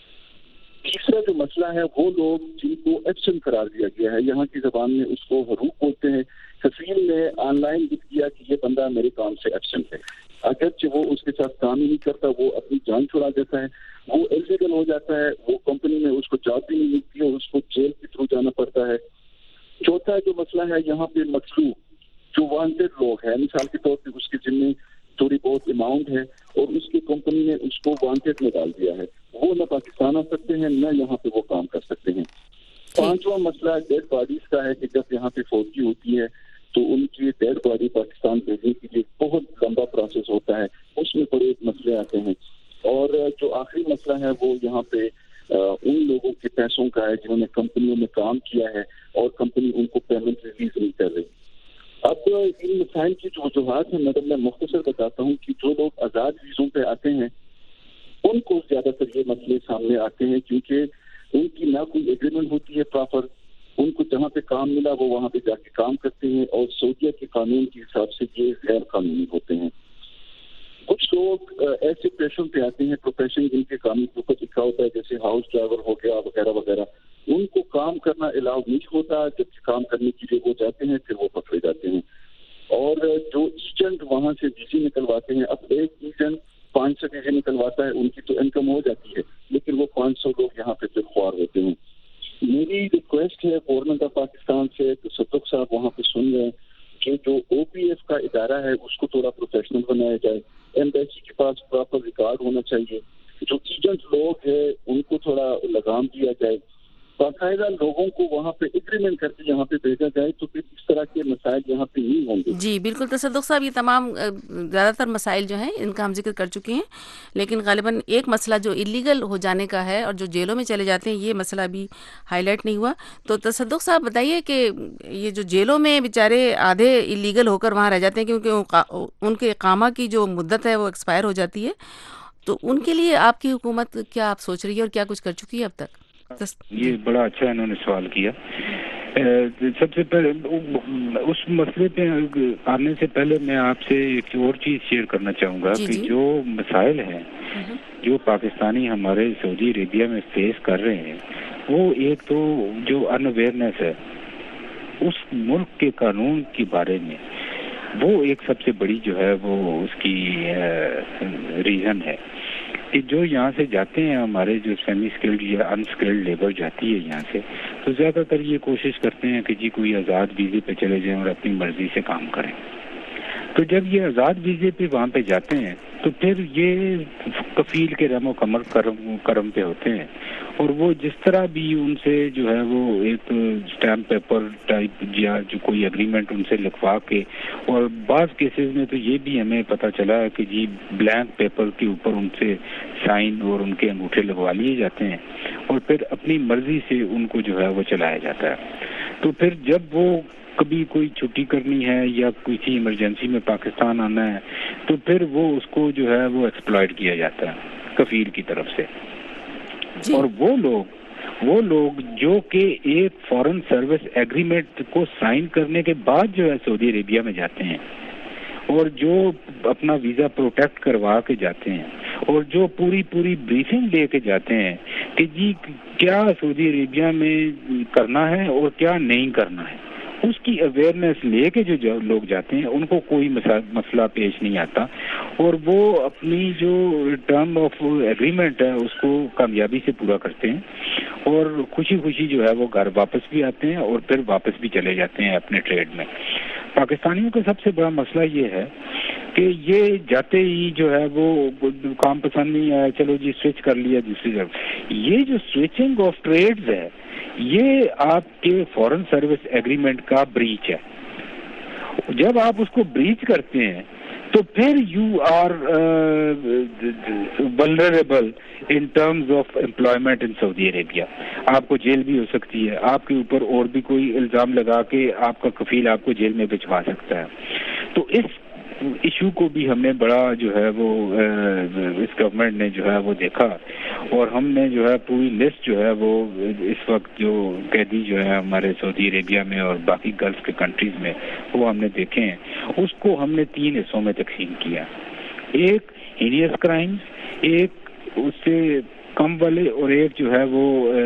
تیسرا جو مسئلہ ہے وہ لوگ جن کو ایبسنٹ قرار دیا گیا ہے, یہاں کی زبان میں اس کو حروق بولتے ہیں. کفیل نے آن لائن لکھ دیا کہ یہ بندہ میرے کام سے ایبسنٹ ہے, اگرچہ وہ اس کے ساتھ کام ہی نہیں کرتا, وہ اپنی جان چھڑا دیتا ہے, وہ ایلیگل ہو جاتا ہے, وہ کمپنی میں اس کو جاب بھی نہیں ملتی ہے, اس کو جیل کے تھرو جانا پڑتا ہے. چوتھا جو مسئلہ ہے یہاں پہ مطلوب جو وانٹیڈ لوگ ہیں, مثال کے طور پہ اس کے ذمے تھوڑی بہت اماؤنٹ ہے اور اس کی کمپنی نے اس کو وانٹیڈ میں ڈال دیا ہے, وہ نہ پاکستان آ سکتے ہیں نہ یہاں پہ وہ کام کر سکتے ہیں. پانچواں مسئلہ ڈیڈ باڈیز کا ہے کہ جب یہاں پہ فوجی ہوتی ہے تو ان کی ڈیڈ باڈی پاکستان بھیجنے کے لیے بہت لمبا پروسیس ہوتا ہے, اس میں بڑے مسئلے آتے ہیں. اور جو آخری مسئلہ ہے وہ یہاں پہ ان لوگوں کے پیسوں کا ہے جنہوں نے کمپنیوں میں کام کیا ہے اور کمپنی ان کو پیمنٹ ریلیز نہیں کر رہی. اب ان مسائل کی جو وجوہات ہیں میڈم میں مختصر بتاتا ہوں کہ جو لوگ آزاد ویزوں پہ آتے ہیں ان کو زیادہ تر یہ مسئلے سامنے آتے ہیں کیونکہ ان کی نہ کوئی ایگریمنٹ ہوتی ہے پراپر, ان کو جہاں پہ کام ملا وہ وہاں پہ جا کے کام کرتے ہیں اور سعودیہ کے قانون کے حساب سے یہ غیر قانونی ہوتے ہیں. کچھ لوگ ایسے پیشوں پہ آتے ہیں پروفیشن جن کے کام کے اوپر لکھا ہوتا ہے جیسے ہاؤس ڈرائیور ہو گیا وغیرہ وغیرہ, ان کو کام کرنا الاؤ نہیں ہوتا, جب کام کرنے کے لیے وہ جاتے ہیں پھر وہ پکڑے جاتے ہیں. اور جو ایجنٹ وہاں سے ویزے نکلواتے ہیں, اب ایک ایجنٹ 500 ویزے نکلواتا ہے, ان کی تو انکم ہو جاتی ہے لیکن وہ 500 لوگ یہاں پہ پھر خوار ہوتے ہیں. میری ریکویسٹ ہے گورنمنٹ آف پاکستان سے کہ صدق صاحب وہاں پہ سن رہے ہیں کہ جو او پی ایف کا ادارہ ہے اس کو تھوڑا پروفیشنل بنایا جائے, ایمبیسی کے پاس پراپر ریکارڈ ہونا چاہیے, جو ایجنٹ لوگ ہیں ان کو تھوڑا لگام دیا جائے, باقاعدہ لوگوں کو وہاں پہ ایگریمنٹ کر کے یہاں پہ بھیجا جائے تو پھر اس طرح کے مسائل یہاں پہ نہیں ہوں گے. جی بالکل تصدق صاحب, یہ تمام زیادہ تر مسائل جو ہیں ان کا ہم ذکر کر چکے ہیں, لیکن غالباً ایک مسئلہ جو اللیگل ہو جانے کا ہے اور جو جیلوں میں چلے جاتے ہیں یہ مسئلہ بھی ہائی لائٹ نہیں ہوا. تو تصدق صاحب بتائیے کہ یہ جو جیلوں میں بیچارے آدھے اللیگل ہو کر وہاں رہ جاتے ہیں کیونکہ ان کے اقامہ کی جو مدت ہے وہ ایکسپائر ہو جاتی ہے, تو ان کے لیے آپ کی حکومت کیا آپ سوچ رہی ہے اور کیا کچھ کر چکی ہے اب تک؟ یہ بڑا اچھا انہوں نے سوال کیا. سب سے پہلے اس مسئلے پہ آنے سے پہلے میں آپ سے ایک اور چیز شیئر کرنا چاہوں گا کہ جو مسائل ہیں جو پاکستانی ہمارے سعودی عربیہ میں فیس کر رہے ہیں, وہ ایک تو جو ان اویئرنیس ہے اس ملک کے قانون کے بارے میں, وہ ایک سب سے بڑی جو ہے وہ اس کی ریزن ہے کہ جو یہاں سے جاتے ہیں ہمارے جو سیمی اسکلڈ یا انسکلڈ لیبر جاتی ہے یہاں سے, تو زیادہ تر یہ کوشش کرتے ہیں کہ جی کوئی آزاد ویزے پہ چلے جائیں اور اپنی مرضی سے کام کریں. تو جب یہ آزاد ویزے پہ وہاں پہ جاتے ہیں تو پھر یہ کفیل کے رحم و کرم پہ ہوتے ہیں, اور وہ جس طرح بھی ان سے جو ہے وہ ایک اسٹیمپ پیپر ٹائپ یا جو کوئی ایگریمنٹ ان سے لکھوا کے, اور بعض کیسز میں تو یہ بھی ہمیں پتہ چلا ہے کہ جی بلینک پیپر کے اوپر ان سے سائن اور ان کے انگوٹھے لگوا لیے جاتے ہیں اور پھر اپنی مرضی سے ان کو جو ہے وہ چلایا جاتا ہے. تو پھر جب وہ کبھی کوئی چھٹی کرنی ہے یا کسی ایمرجنسی میں پاکستان آنا ہے تو پھر وہ اس کو جو ہے وہ ایکسپلائٹ کیا جاتا ہے کفیل کی طرف سے. اور وہ لوگ جو کہ ایک فارن سروس ایگریمنٹ کو سائن کرنے کے بعد جو ہے سعودی عربیہ میں جاتے ہیں اور جو اپنا ویزا پروٹیکٹ کروا کے جاتے ہیں اور جو پوری بریفنگ لے کے جاتے ہیں کہ جی کیا سعودی عربیہ میں کرنا ہے اور کیا نہیں کرنا ہے, اس کی اویئرنیس لے کے جو لوگ جاتے ہیں ان کو کوئی مسئلہ پیش نہیں آتا, اور وہ اپنی جو ٹرم آف ایگریمنٹ ہے اس کو کامیابی سے پورا کرتے ہیں اور خوشی جو ہے وہ گھر واپس بھی آتے ہیں اور پھر واپس بھی چلے جاتے ہیں اپنے ٹریڈ میں. پاکستانیوں کا سب سے بڑا مسئلہ یہ ہے کہ یہ جاتے ہی جو ہے وہ کام پسند نہیں آیا، چلو جی سوئچ کر لیا دوسری طرف. یہ جو سوئچنگ آف ٹریڈز ہے یہ آپ کے فورن سروس ایگریمنٹ کا بریچ ہے. جب آپ اس کو بریچ کرتے ہیں تو پھر you are vulnerable in terms of employment in Saudi Arabia. آپ کو جیل بھی ہو سکتی ہے، آپ کے اوپر اور بھی کوئی الزام لگا کے آپ کا کفیل آپ کو جیل میں بھجوا سکتا ہے. تو اس ایشو کو بھی ہم نے بڑا جو ہے وہ اس گورنمنٹ نے جو ہے وہ دیکھا، اور ہم نے جو ہے پوری لسٹ جو ہے وہ اس وقت جو قیدی جو ہے ہمارے سعودی عربیہ میں اور باقی گلف کے کنٹریز میں وہ ہم نے دیکھے ہیں. اس کو ہم نے 3 حصوں میں تقسیم کیا. ایک ہینیس کرائمز، ایک اس سے کم والے، اور ایک جو ہے وہ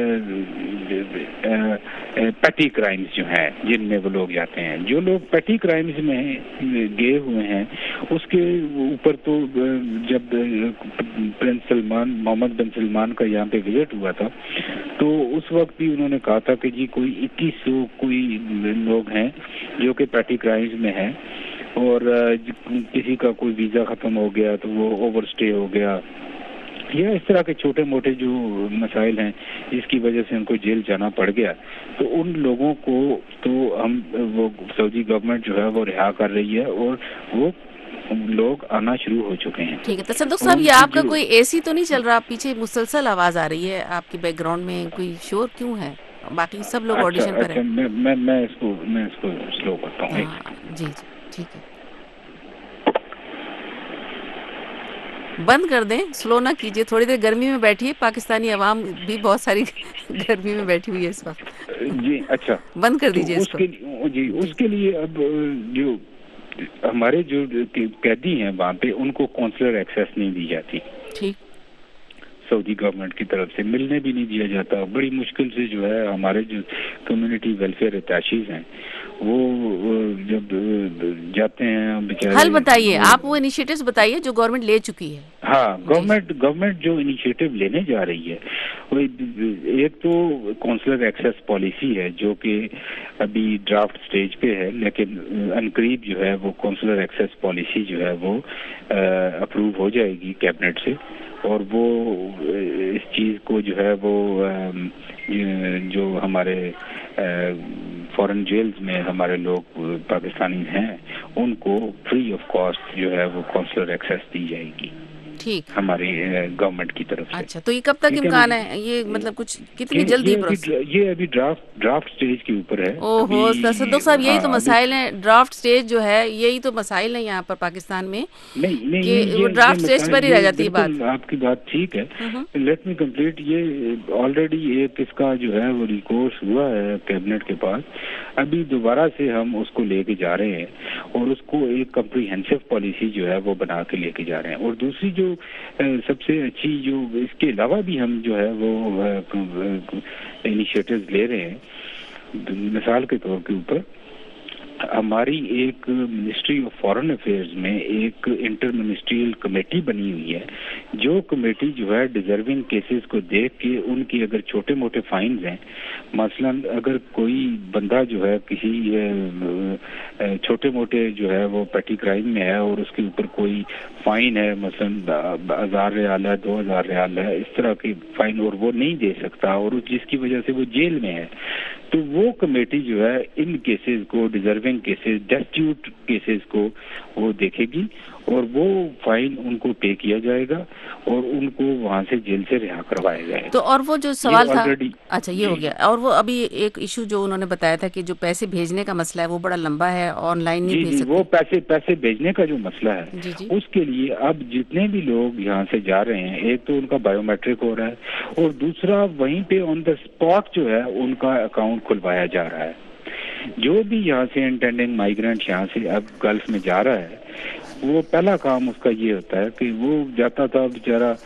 پیٹی کرائمز جو ہیں جن میں وہ لوگ جاتے ہیں. جو لوگ پیٹی کرائمز میں گئے ہوئے ہیں اس کے اوپر تو جب prince Salman, Mohammed bin Salman کا یہاں پہ وزٹ ہوا تھا تو اس وقت بھی انہوں نے کہا تھا کہ جی کوئی 2100 کوئی لوگ ہیں جو کہ پیٹی کرائمز میں ہیں، اور کسی کا کوئی ویزا ختم ہو گیا تو وہ اوور اسٹے ہو گیا، یا اس طرح کے چھوٹے موٹے جو مسائل ہیں جس کی وجہ سے ان کو جیل جانا پڑ گیا. تو ان لوگوں کو تو ہم وہ سعودی گورنمنٹ جو ہے وہ رہا کر رہی ہے، اور وہ لوگ آنا شروع ہو چکے ہیں. ٹھیک ہے تصدق صاحب، یہ آپ کا کوئی اے سی تو نہیں چل رہا؟ پیچھے مسلسل آواز آ رہی ہے آپ کی، بیک گراؤنڈ میں کوئی شور کیوں ہے؟ باقی سب لوگ آڈیشن پر ہیں. میں اس کو سلو کرتا ہوں. جی جی ٹھیک ہے، بند کر دیں، سلو نہ کیجیے. تھوڑی دیر گرمی میں بیٹھیے، پاکستانی عوام بھی بہت ساری گرمی میں بیٹھی ہوئی ہے اس وقت. جی اچھا، بند کر دیجیے اس کو. جی اس کے لیے اب جو ہمارے جو قیدی ہیں وہاں پہ ان کو کونسلر ایکسیس نہیں دی جاتی. ٹھیک، سعودی گورنمنٹ کی طرف سے ملنے بھی نہیں دیا جاتا. بڑی مشکل سے جو ہے ہمارے جو کمیونٹی ویلفیئر اتاشیز ہیں وہ جب جاتے ہیں بیچارے. حل بتائیے آپ، وہ انیشیٹوز بتائیے جو گورنمنٹ لے چکی ہے. ہاں، گورنمنٹ جو انیشیٹو لینے جا رہی ہے وہ ایک تو کونسلر ایکسیس پالیسی ہے جو کہ ابھی ڈرافٹ سٹیج پہ ہے، لیکن عنقریب جو ہے وہ کونسلر ایکسیس پالیسی جو ہے وہ اپروو ہو جائے گی کیبنٹ سے، اور وہ اس چیز کو جو ہے وہ جو ہمارے فورن جیلز میں ہمارے لوگ پاکستانی ہیں ان کو فری آف کاسٹ جو ہے وہ کونسلر ایکسیس دی جائے گی. ٹھیک، ہماری گورنمنٹ کی طرف سے. اچھا، تو یہ کب تک امکان ہے؟ یہ مطلب کچھ کتنی جلدی یہ ابھی ڈرافٹ سٹیج کے اوپر ہے. اوہو تصدق صاحب، یہی تو مسائل ہیں. ڈرافٹ سٹیج جو ہے یہی تو مسائل ہیں یہاں پر پاکستان میں، نہیں وہ ڈرافٹ سٹیج پر ہی رہ جاتی ہے بات. آپ کی بات ٹھیک ہے. Let me complete. یہ آلریڈی ایک اس کا جو ہے وہ ریکورس ہوا ہے کیبنٹ کے پاس. ابھی دوبارہ سے ہم اس کو لے کے جا رہے ہیں اور اس کو ایک کمپریہنسو پالیسی جو ہے وہ بنا کے لے کے جا رہے ہیں. اور دوسری جو سب سے اچھی جو اس کے علاوہ بھی ہم جو ہے وہ انیشیٹوز لے رہے ہیں، مثال کے طور کے اوپر ہماری ایک منسٹری آف فارن افیئرز میں ایک انٹر منسٹریل کمیٹی بنی ہوئی ہے. جو کمیٹی جو ہے ڈیزرونگ کیسز کو دیکھ کے ان کی اگر چھوٹے موٹے فائنز ہیں، مثلا اگر کوئی بندہ جو ہے کسی چھوٹے موٹے جو ہے وہ پیٹی کرائم میں ہے اور اس کے اوپر کوئی فائن ہے، مثلا 1000 ریال ہے، 2000 ریال ہے، اس طرح کی فائن، اور وہ نہیں دے سکتا اور جس کی وجہ سے وہ جیل میں ہے، تو وہ کمیٹی جو ہے ان کیسز کو، ڈیزرونگ کیسز، ڈسپیوٹ کیسز کو وہ دیکھے گی اور وہ فائن ان کو پے کیا جائے گا اور ان کو وہاں سے جیل سے رہا کروایا جائے گا. تو اور وہ جو سوال تھا، اچھا یہ ہو گیا. اور وہ ابھی ایک ایشو جو انہوں نے بتایا تھا کہ جو پیسے بھیجنے کا مسئلہ ہے وہ بڑا لمبا ہے، آن لائن نہیں بھیج سکتے. وہ پیسے بھیجنے کا جو مسئلہ ہے اس کے لیے اب جتنے بھی لوگ یہاں سے جا رہے ہیں، ایک تو ان کا بایو میٹرک ہو رہا ہے اور دوسرا وہیں پہ آن دا اسپاٹ جو ہے ان کا اکاؤنٹ کھلوایا جا رہا ہے. جو بھی یہاں سے انٹینڈنگ مائیگرینٹ یہاں سے اب گلف میں جا رہا ہے، وہ پہلا کام اس کا یہ ہوتا ہے کہ وہ جاتا تھا بیچارہ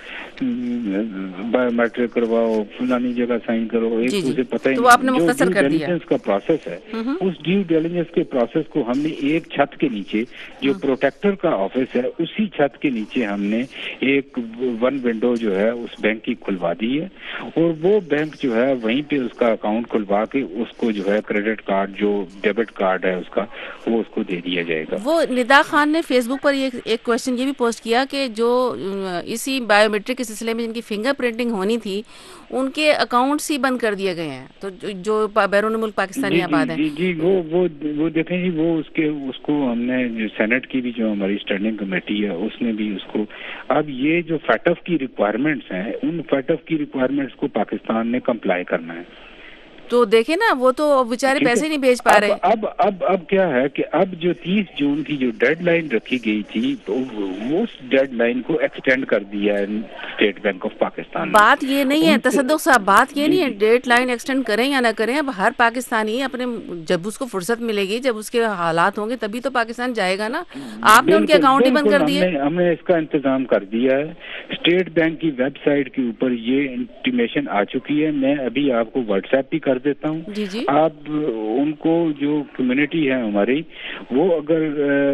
बायोमेट्रिक करवाओ, फलानी जगह साइन करो, एक उसे पता ही तो आपने मुख्तसर कर दिया। डिलिजेंस का प्रोसेस है, उस ड्यू डिलिजेंस के प्रोसेस को हमने एक छत के नीचे, जो प्रोटेक्टर का ऑफिस है, उसी छत के नीचे हमने एक वन विंडो जो है उस बैंक की खुलवा दी है, और वो बैंक जो है वहीं पे उसका अकाउंट खुलवा के उसको जो है क्रेडिट कार्ड, जो डेबिट कार्ड है उसका, वो उसको दे दिया जाएगा। वो निदा खान ने फेसबुक पर एक क्वेश्चन ये भी पोस्ट किया कि जो इसी बायोमेट्रिक के सिलसिले में जिनकी फिंगर प्रिंटिंग होनी थी उनके अकाउंट्स ही बंद कर दिए गए हैं, तो जो बैरून मुल्क पाकिस्तानी आबाद हैं। जी वो देखें जी, वो उसको हमने जो सेनेट की भी जो हमारी स्टैंडिंग कमेटी है उसने भी उसको, अब ये जो फैटफ की रिक्वायरमेंट्स हैं, उन फैटफ की रिक्वायरमेंट्स को पाकिस्तान ने कंप्लाई करना है। तो देखे ना, वो तो बेचारे पैसे नहीं भेज पा रहे। अब क्या है कि अब जो 30 जून की जो डेडलाइन रखी गई थी, तो उस डेडलाइन को एक्सटेंड कर दिया है स्टेट बैंक ऑफ पाकिस्तान। बात ये नहीं है तसद्दुक साहब, बात ये नहीं है डेडलाइन एक्सटेंड करें या ना करें, अब हर पाकिस्तानी अपने जब उसको फुर्सत मिलेगी, जब उसके हालात होंगे तभी तो पाकिस्तान जाएगा ना। आपने उनके अकाउंट ही बंद कर दिए। हमने इसका इंतजाम कर दिया है, स्टेट बैंक की वेबसाइट के ऊपर ये इंटीमेशन आ चुकी है। मैं अभी आपको व्हाट्सएप भी कर देता हूँ। जी। आप उनको, जो कम्युनिटी है हमारी, वो अगर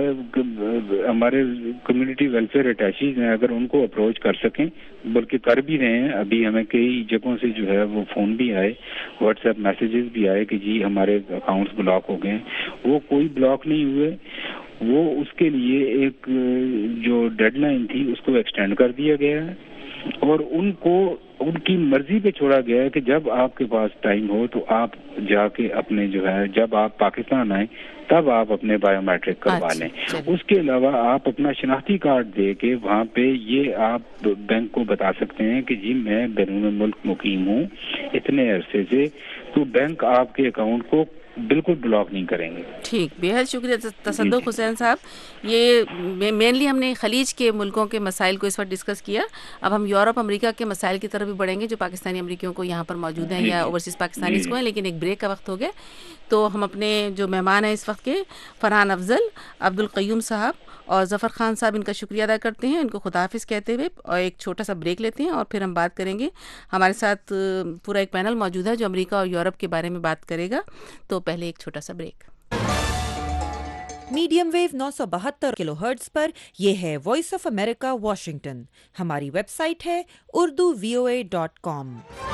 हमारे कम्युनिटी वेलफेयर अटैचीज हैं, अगर उनको अप्रोच कर सकें, बल्कि कर भी रहे हैं, अभी हमें कई जगहों से जो है वो फोन भी आए, व्हाट्सएप मैसेजेस भी आए कि जी हमारे अकाउंट्स ब्लॉक हो गए। वो कोई ब्लॉक नहीं हुए, वो उसके लिए एक जो डेडलाइन थी उसको एक्सटेंड कर दिया गया है, और उनको उनकी मर्जी पे छोड़ा गया है कि जब आपके पास टाइम हो तो आप जाके अपने जो है, जब आप पाकिस्तान आए तब आप अपने बायोमेट्रिक करवा लें। उसके अलावा आप अपना शनाख्ती कार्ड दे के वहाँ पे ये आप बैंक को बता सकते हैं कि जी मैं बैरून मुल्क मुकीम हूँ इतने अरसे से, तो बैंक आपके अकाउंट को बिल्कुल ब्लॉक नहीं करेंगे। ठीक, बेहद शुक्रिया तसद्दुक हुसैन साहब। ये मेनली हमने खलीज के मुल्कों के मसाइल को इस वक्त डिस्कस किया। अब हम यूरोप अमेरिका के मसाइल की तरफ भी बढ़ेंगे जो पाकिस्तानी अमरीकियों को यहाँ पर मौजूद हैं या ओवरसीज़ पाकिस्तानीज़ को हैं, लेकिन एक ब्रेक का वक्त हो गया। तो हम अपने जो मेहमान हैं इस वक्त के, फरहान अफजल, अब्दुल क़य्यूम साहब और ज़फ़र ख़ान साहब, इनका शुक्रिया अदा करते हैं, इनको खुदाहाफिज़ कहते हुए, और एक छोटा सा ब्रेक लेते हैं और फिर हम बात करेंगे। हमारे साथ पूरा एक पैनल मौजूद है जो अमेरिका और यूरोप के बारे में बात करेगा। तो पहले एक छोटा सा ब्रेक। मीडियम वेव 972 किलोहर्ट्ज पर यह है वॉइस ऑफ अमेरिका वाशिंगटन। हमारी वेबसाइट है urduvoa.com।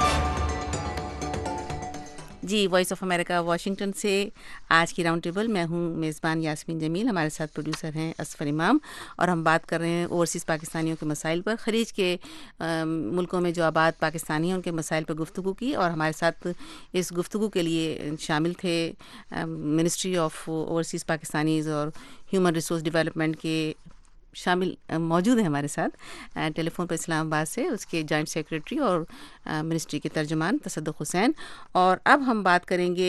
जी, वॉइस ऑफ अमेरिका वाशिंगटन से आज की राउंड टेबल, मैं हूं मेज़बान यास्मीन जमील, हमारे साथ प्रोड्यूसर हैं असफर इमाम, और हम बात कर रहे हैं ओवरसीज़ पाकिस्तानियों के मसाइल पर। खलीज के मुल्कों में जो आबाद पाकिस्तानी हैं उनके मसाइल पर गुफ्तगू की, और हमारे साथ इस गुफ्तगू के लिए शामिल थे मिनिस्ट्री ऑफ ओवरसीज़ पाकिस्तानीज़ और ह्यूमन रिसोर्स डेवलपमेंट के शामिल मौजूद हैं हमारे साथ टेलीफोन पर इस्लामाबाद से, उसके जॉइंट सेक्रेटरी और मिनिस्ट्री के तर्जुमान तसद्दुक हुसैन। और अब हम बात करेंगे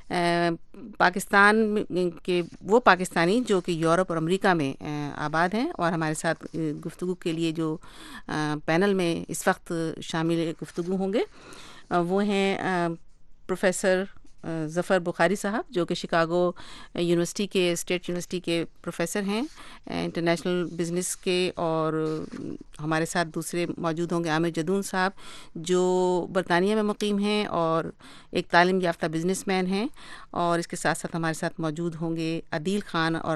पाकिस्तान के वो पाकिस्तानी जो कि यूरोप और अमेरिका में आबाद हैं, और हमारे साथ गुफ्तगू के लिए जो पैनल में इस वक्त शामिल गुफ्तगू होंगे वो हैं प्रोफेसर ज़फ़र बुखारी साहब, जो कि शिकागो यूनिवर्सिटी के, स्टेट यूनिवर्सिटी के प्रोफेसर हैं इंटरनेशनल बिज़नेस के, और हमारे साथ दूसरे मौजूद होंगे आमिर जदून साहब जो बरतानिया में मुकीम हैं और एक तालीम याफ्ता बिज़नेसमैन हैं, और इसके साथ साथ हमारे साथ मौजूद होंगे अदील ख़ान, और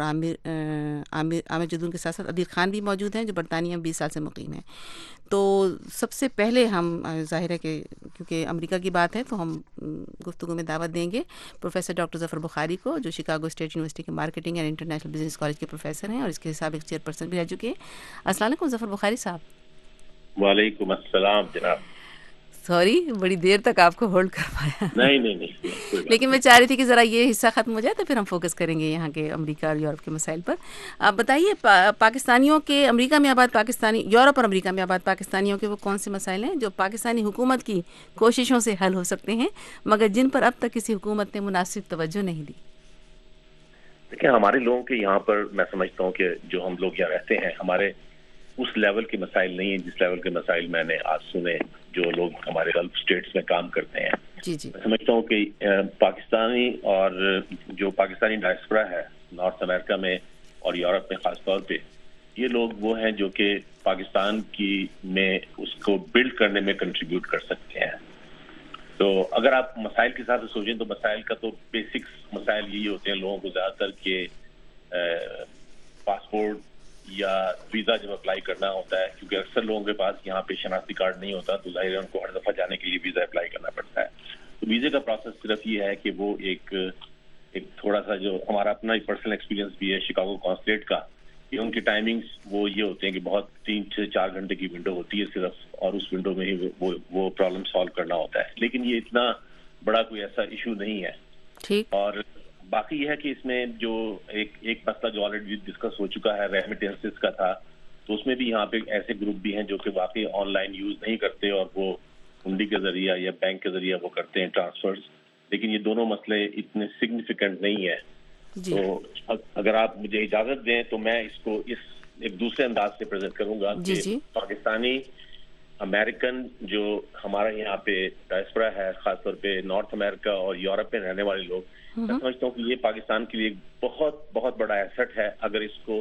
आमिर जदून के साथ साथ अदील ख़ान भी मौजूद हैं जो बरतानिया में 20 साल से मुकीम हैं। तो सबसे पहले हम ज़ाहिर है कि क्योंकि अमेरिका की बात है तो हम गुफ्तगू में दावत देंगे प्रोफेसर डॉक्टर ज़फ़र बुखारी को, जो शिकागो स्टेट यूनिवर्सिटी के marketing and international business college के प्रोफेसर हैं और इसके साबिक़ चेयरपर्सन भी रह चुके हैं। अस्सलाम वालेकुम ज़फ़र बुखारी साहब। वालेकुम अस्सलाम जनाब। सॉरी, बड़ी देर तक आपको होल्ड कर पाया। नहीं, लेकिन मैं चाह रही थी कि ज़रा ये हिस्सा ख़त्म हो जाए तो फिर हम फोकस करेंगे यहाँ के अमेरिका और यूरोप के मसाइल पर। आप बताइए पाकिस्तानियों के, अमेरिका में आबाद पाकिस्तानी, यूरोप और अमेरिका में आबाद पाकिस्तानियों के वो कौन से मसाइल हैं जो पाकिस्तानी हुकूमत की कोशिशों से हल हो सकते हैं, मगर जिन पर अब तक किसी हुकूमत ने मुनासिब तवज्जो नहीं दी? देखिए, हमारे लोगों के यहाँ पर मैं समझता हूँ कि जो हम लोग यहाँ रहते हैं, हमारे उस लेवल के मसाइल नहीं है जिस लेवल के मसाइल मैंने आज सुने जो लोग हमारे गल्फ स्टेट्स में काम करते हैं। जी। मैं समझता हूँ कि पाकिस्तानी और जो पाकिस्तानी डायस्पोरा है नॉर्थ अमेरिका में और यूरोप में ख़ास तौर पे, ये लोग वो हैं जो कि پاکستان کی میں اس کو بلڈ کرنے میں کنٹریبیوٹ کر سکتے ہیں. تو اگر آپ مسائل کے ساتھ سوچیں تو مسائل کا تو بیسکس مسائل یہی ہوتے ہیں لوگوں کو زیادہ تر کہ پاسپورٹ یا ویزا جب اپلائی کرنا ہوتا ہے, کیونکہ اکثر لوگوں کے پاس یہاں پہ شناختی کارڈ نہیں ہوتا تو ظاہر ہے ان کو ہر دفعہ جانے کے لیے ویزا اپلائی کرنا پڑتا ہے. تو ویزے کا پروسیس صرف یہ ہے کہ وہ ایک تھوڑا سا جو ہمارا اپنا پرسنل ایکسپیرینس بھی ہے شکاگو کانسولیٹ کا, کہ ان کی ٹائمنگز وہ یہ ہوتے ہیں کہ بہت 3 سے 4 گھنٹے کی ونڈو ہوتی ہے صرف, اور اس ونڈو میں ہی وہ پرابلم سالو کرنا ہوتا ہے. لیکن یہ اتنا بڑا کوئی ایسا ایشو نہیں ہے. ٹھیک. اور باقی یہ ہے کہ اس میں جو ایک مسئلہ جو آلریڈی ڈسکس ہو چکا ہے ریمیٹنسز کا تھا, تو اس میں بھی یہاں پہ ایسے گروپ بھی ہیں جو کہ واقعی آن لائن یوز نہیں کرتے اور وہ ہنڈی کے ذریعہ یا بینک کے ذریعہ وہ کرتے ہیں ٹرانسفرز. لیکن یہ دونوں مسئلے اتنے سگنیفیکنٹ نہیں ہیں. تو اگر آپ مجھے اجازت دیں تو میں اس کو ایک دوسرے انداز سے پریزنٹ کروں گا کہ پاکستانی امریکن جو ہمارا یہاں پہ ڈائسپورا ہے, خاص طور پہ نارتھ امریکہ اور یورپ میں رہنے والے لوگ, میں سمجھتا ہوں کہ یہ پاکستان کے لیے بہت بہت بڑا ایسٹ ہے اگر اس کو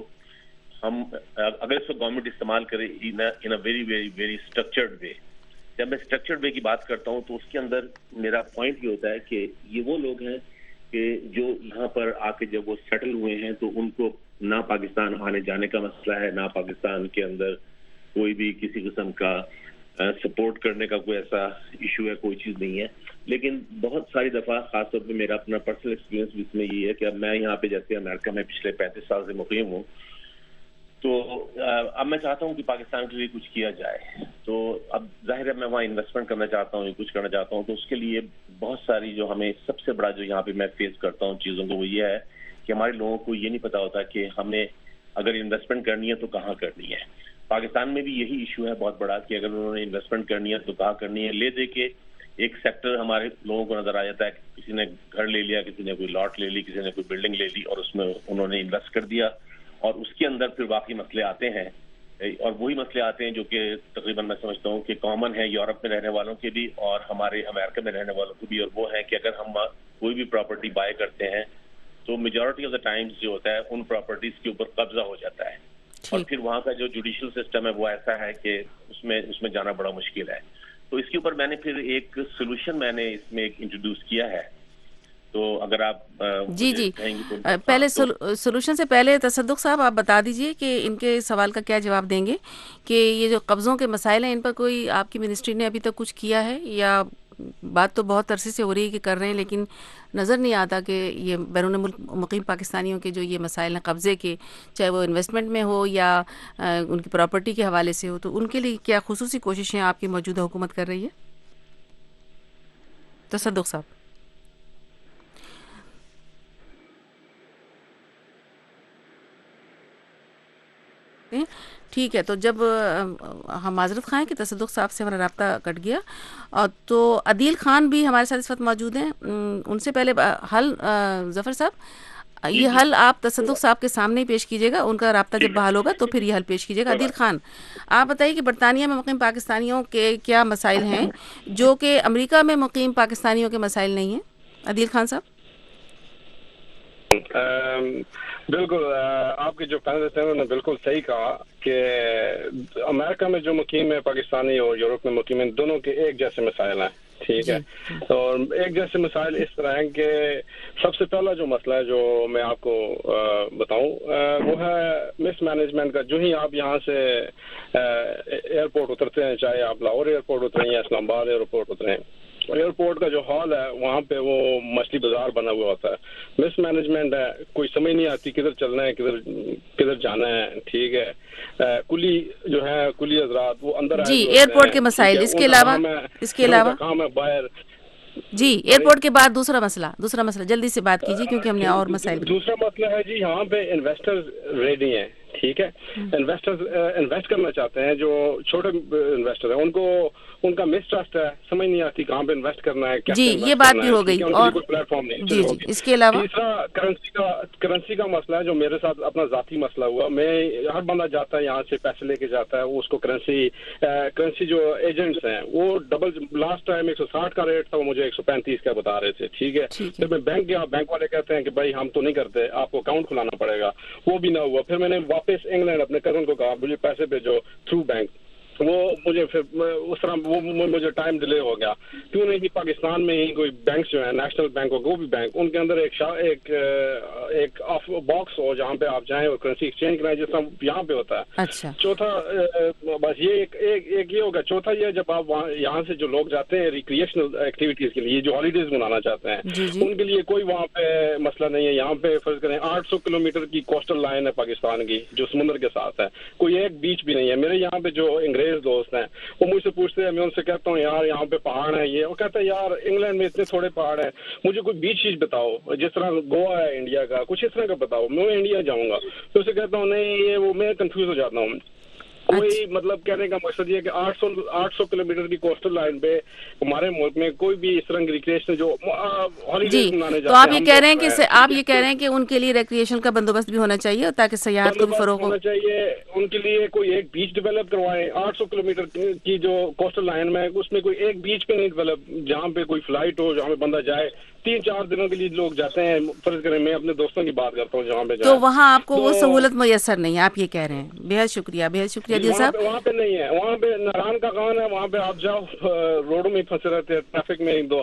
گورنمنٹ استعمال کرے in a very very very structured way. جب میں اسٹرکچرڈ وے کی بات کرتا ہوں تو اس کے اندر میرا پوائنٹ یہ ہوتا ہے کہ یہ وہ لوگ ہیں کہ جو یہاں پر آ کے جب وہ سیٹل ہوئے ہیں تو ان کو نہ پاکستان آنے جانے کا مسئلہ ہے, نہ پاکستان کے اندر کوئی بھی کسی قسم کا سپورٹ کرنے کا کوئی ایسا ایشو ہے, کوئی چیز نہیں ہے. لیکن بہت ساری دفعہ خاص طور پہ میرا اپنا پرسنل ایکسپیرینس بھی اس میں یہ ہے کہ اب میں یہاں پہ جیسے امریکہ میں پچھلے 35 سال سے مقیم ہوں, تو اب میں چاہتا ہوں کہ پاکستان کے لیے کچھ کیا جائے. تو اب ظاہر ہے میں وہاں انویسٹمنٹ کرنا چاہتا ہوں, کچھ کرنا چاہتا ہوں, تو اس کے لیے بہت ساری جو ہمیں سب سے بڑا جو یہاں پہ میں فیس کرتا ہوں چیزوں کو وہ یہ ہے کہ ہمارے لوگوں کو یہ نہیں پتا ہوتا کہ ہمیں اگر انویسٹمنٹ کرنی ہے تو کہاں کرنی ہے. پاکستان میں بھی یہی ایشو ہے بہت بڑا کہ اگر انہوں نے انویسٹمنٹ کرنی ہے تو کہاں کرنی ہے. لے دے کے ایک سیکٹر ہمارے لوگوں کو نظر آ جاتا ہے, کسی نے گھر لے لیا, کسی نے کوئی لاٹ لے لی, کسی نے کوئی بلڈنگ لے لی اور اس میں انہوں نے انویسٹ کر دیا, اور اس کے اندر پھر باقی مسئلے آتے ہیں. اور وہی مسئلے آتے ہیں جو کہ تقریباً میں سمجھتا ہوں کہ کامن ہے یورپ میں رہنے والوں کے بھی اور ہمارے امریکہ میں رہنے والوں کے بھی, اور وہ ہے کہ اگر ہم کوئی بھی پراپرٹی بائی کرتے ہیں تو میجورٹی آف دا ٹائمز جو ہوتا ہے ان پراپرٹیز کے اوپر قبضہ ہو جاتا ہے, اور پھر وہاں کا جو جوڈیشل سسٹم ہے وہ ایسا ہے کہ اس میں جانا بڑا مشکل ہے. تو اس کے اوپر میں نے پھر ایک سولوشن میں نے اس میں ایک انٹروڈیوس کیا ہے. تو اگر آپ جی پہلے سولوشن سے پہلے تصدق صاحب آپ بتا دیجئے کہ ان کے سوال کا کیا جواب دیں گے کہ یہ جو قبضوں کے مسائل ہیں ان پر کوئی آپ کی منسٹری نے ابھی تک کچھ کیا ہے, یا بات تو بہت عرصے سے ہو رہی ہے کہ کر رہے ہیں لیکن نظر نہیں آتا کہ یہ بیرون ملک مقیم پاکستانیوں کے جو یہ مسائل ہیں قبضے کے, چاہے وہ انویسٹمنٹ میں ہو یا ان کی پراپرٹی کے حوالے سے ہو, تو ان کے لیے کیا خصوصی کوششیں آپ کی موجودہ حکومت کر رہی ہے؟ تصدق صاحب. ٹھیک ہے, تو جب ہم معذرت خواہیں کہ تصدق صاحب سے ہمارا رابطہ کٹ گیا, اور تو عدیل خان بھی ہمارے ساتھ اس وقت موجود ہیں. ان سے پہلے حل ظفر صاحب یہ حل آپ تصدق صاحب کے سامنے ہی پیش کیجیے گا, ان کا رابطہ جب بحال ہوگا تو پھر یہ حل پیش کیجیے گا. عدیل خان آپ بتائیے کہ برطانیہ میں مقیم پاکستانیوں کے کیا مسائل ہیں جو کہ امریکہ میں مقیم پاکستانیوں کے مسائل نہیں ہیں. عدیل خان صاحب. بالکل, آپ کے جو پینلسٹ ہیں انہوں نے بالکل صحیح کہا کہ امریکہ میں جو مقیم ہے پاکستانی اور یورپ میں مقیم ہیں دونوں کے ایک جیسے مسائل ہیں. ٹھیک ہے, اور ایک جیسے مسائل اس طرح ہیں کہ سب سے پہلا جو مسئلہ ہے جو میں آپ کو بتاؤں وہ ہے مس مینجمنٹ کا. جو ہی آپ یہاں سے ایئرپورٹ اترتے ہیں, چاہے آپ لاہور ایئرپورٹ اتریں یا اسلام آباد ایئرپورٹ اتریں, ایئرپورٹ کا جو ہال ہے وہاں پہ وہ مچھلی بازار بنا ہوا ہوتا ہے. مس مینجمنٹ ہے, کوئی سمجھ نہیں آتی کدھر چلنا ہے کدھر جانا ہے. ٹھیک ہے, کلی جو ہے کلی حضرات وہ اندر جی ایئرپورٹ کے مسائل, اس کے علاوہ کام ہے باہر. جی ایئرپورٹ کے بعد دوسرا مسئلہ جلدی سے بات کیجیے کیونکہ ہم نے اور مسائل. دوسرا مسئلہ ہے جی یہاں پہ انویسٹرز ریڈی ہیں. ٹھیک ہے, انویسٹرز انویسٹ کرنا چاہتے ہیں, جو چھوٹے انویسٹر ہیں ان کا مسٹرسٹ ہے, سمجھ نہیں آتی کہاں پہ انویسٹ کرنا ہے. جی یہ بات بھی ہو گئی, اور کوئی پلیٹ فارم نہیں. جی اس کے علاوہ تیسرا کرنسی کا مسئلہ ہے جو میرے ساتھ اپنا ذاتی مسئلہ ہوا. میں ہر بندہ جاتا ہے یہاں سے پیسے لے کے جاتا ہے, وہ اس کو کرنسی جو ایجنٹس ہیں وہ ڈبل, لاسٹ ٹائم 160 کا ریٹ تھا, وہ مجھے 135 کا بتا رہے تھے. ٹھیک ہے, پھر میں بینک گیا, بینک والے کہتے ہیں کہ بھائی ہم تو نہیں کرتے, آپ کو اکاؤنٹ کھلانا پڑے گا. وہ بھی نہ ہوا. پھر میں نے واپس मिस इंग्लैंड अपने कजन को कहा मुझे पैसे भेजो थ्रू बैंक, वो मुझे फिर उस तरह वो मुझे टाइम डिले हो गया। क्यों नहीं कि पाकिस्तान में ही कोई बैंक जो है नेशनल बैंक हो, वो भी बैंक, उनके अंदर एक ऑफ बॉक्स हो जहाँ पे आप जाएं और करेंसी एक्सचेंज कराएं जिस तरह यहाँ पे होता है। अच्छा। चौथा बस ये एक ये होगा। चौथा ये जब आप यहाँ से जो लोग जाते हैं रिक्रिएशनल एक्टिविटीज के लिए, जो हॉलीडेज मनाना चाहते हैं, उनके लिए कोई वहाँ पे मसला नहीं है। यहाँ पे फर्ज करें 800 किलोमीटर की कोस्टल लाइन है पाकिस्तान की जो समुद्र के साथ है, कोई एक बीच भी नहीं है। मेरे यहाँ पे जो दोस्त हैं वो मुझसे पूछते हैं, मैं उनसे कहता हूँ यार यहाँ पे पहाड़ है, ये वो कहता है यार इंग्लैंड में इतने थोड़े पहाड़ हैं, मुझे कोई बीच चीज बताओ जिस तरह गोवा है इंडिया का, कुछ इस तरह का बताओ, मैं इंडिया जाऊंगा। तो उसे कहता हूँ नहीं ये वो, मैं कंफ्यूज हो जाता हूँ। कोई मतलब कहने का मकसद ये है कि 800 किलोमीटर की कोस्टल लाइन पे हमारे मुल्क में कोई भी इस तरह की रिक्रिएशन जो हॉलीडेज मनाने जाते हैं, तो आप ये कह रहे हैं कि आप ये कह रहे हैं कि उनके लिए रिक्रिएशन का बंदोबस्त भी होना चाहिए ताकि सयाहत को भी फरोग होना चाहिए। उनके लिए कोई एक बीच डेवलप करवाएं। 800 किलोमीटर की जो कोस्टल लाइन में उसमें कोई एक बीच पे नहीं डेवलप जहाँ पे कोई फ्लाइट हो, जहाँ पे बंदा जाए। 3-4 दिनों के लिए लोग जाते हैं, फर्ज करें मैं अपने दोस्तों की बात करता हूँ जहाँ पे तो वहाँ आपको वो सहूलत मुयसर नहीं है, आप ये कह रहे हैं। बेहद शुक्रिया दिल साहब। वहाँ पे नहीं है, वहाँ पे नारायण का कान है, वहाँ पे आप जाओ रोडों में फंसे रहते हैं, ट्रैफिक में एक दो।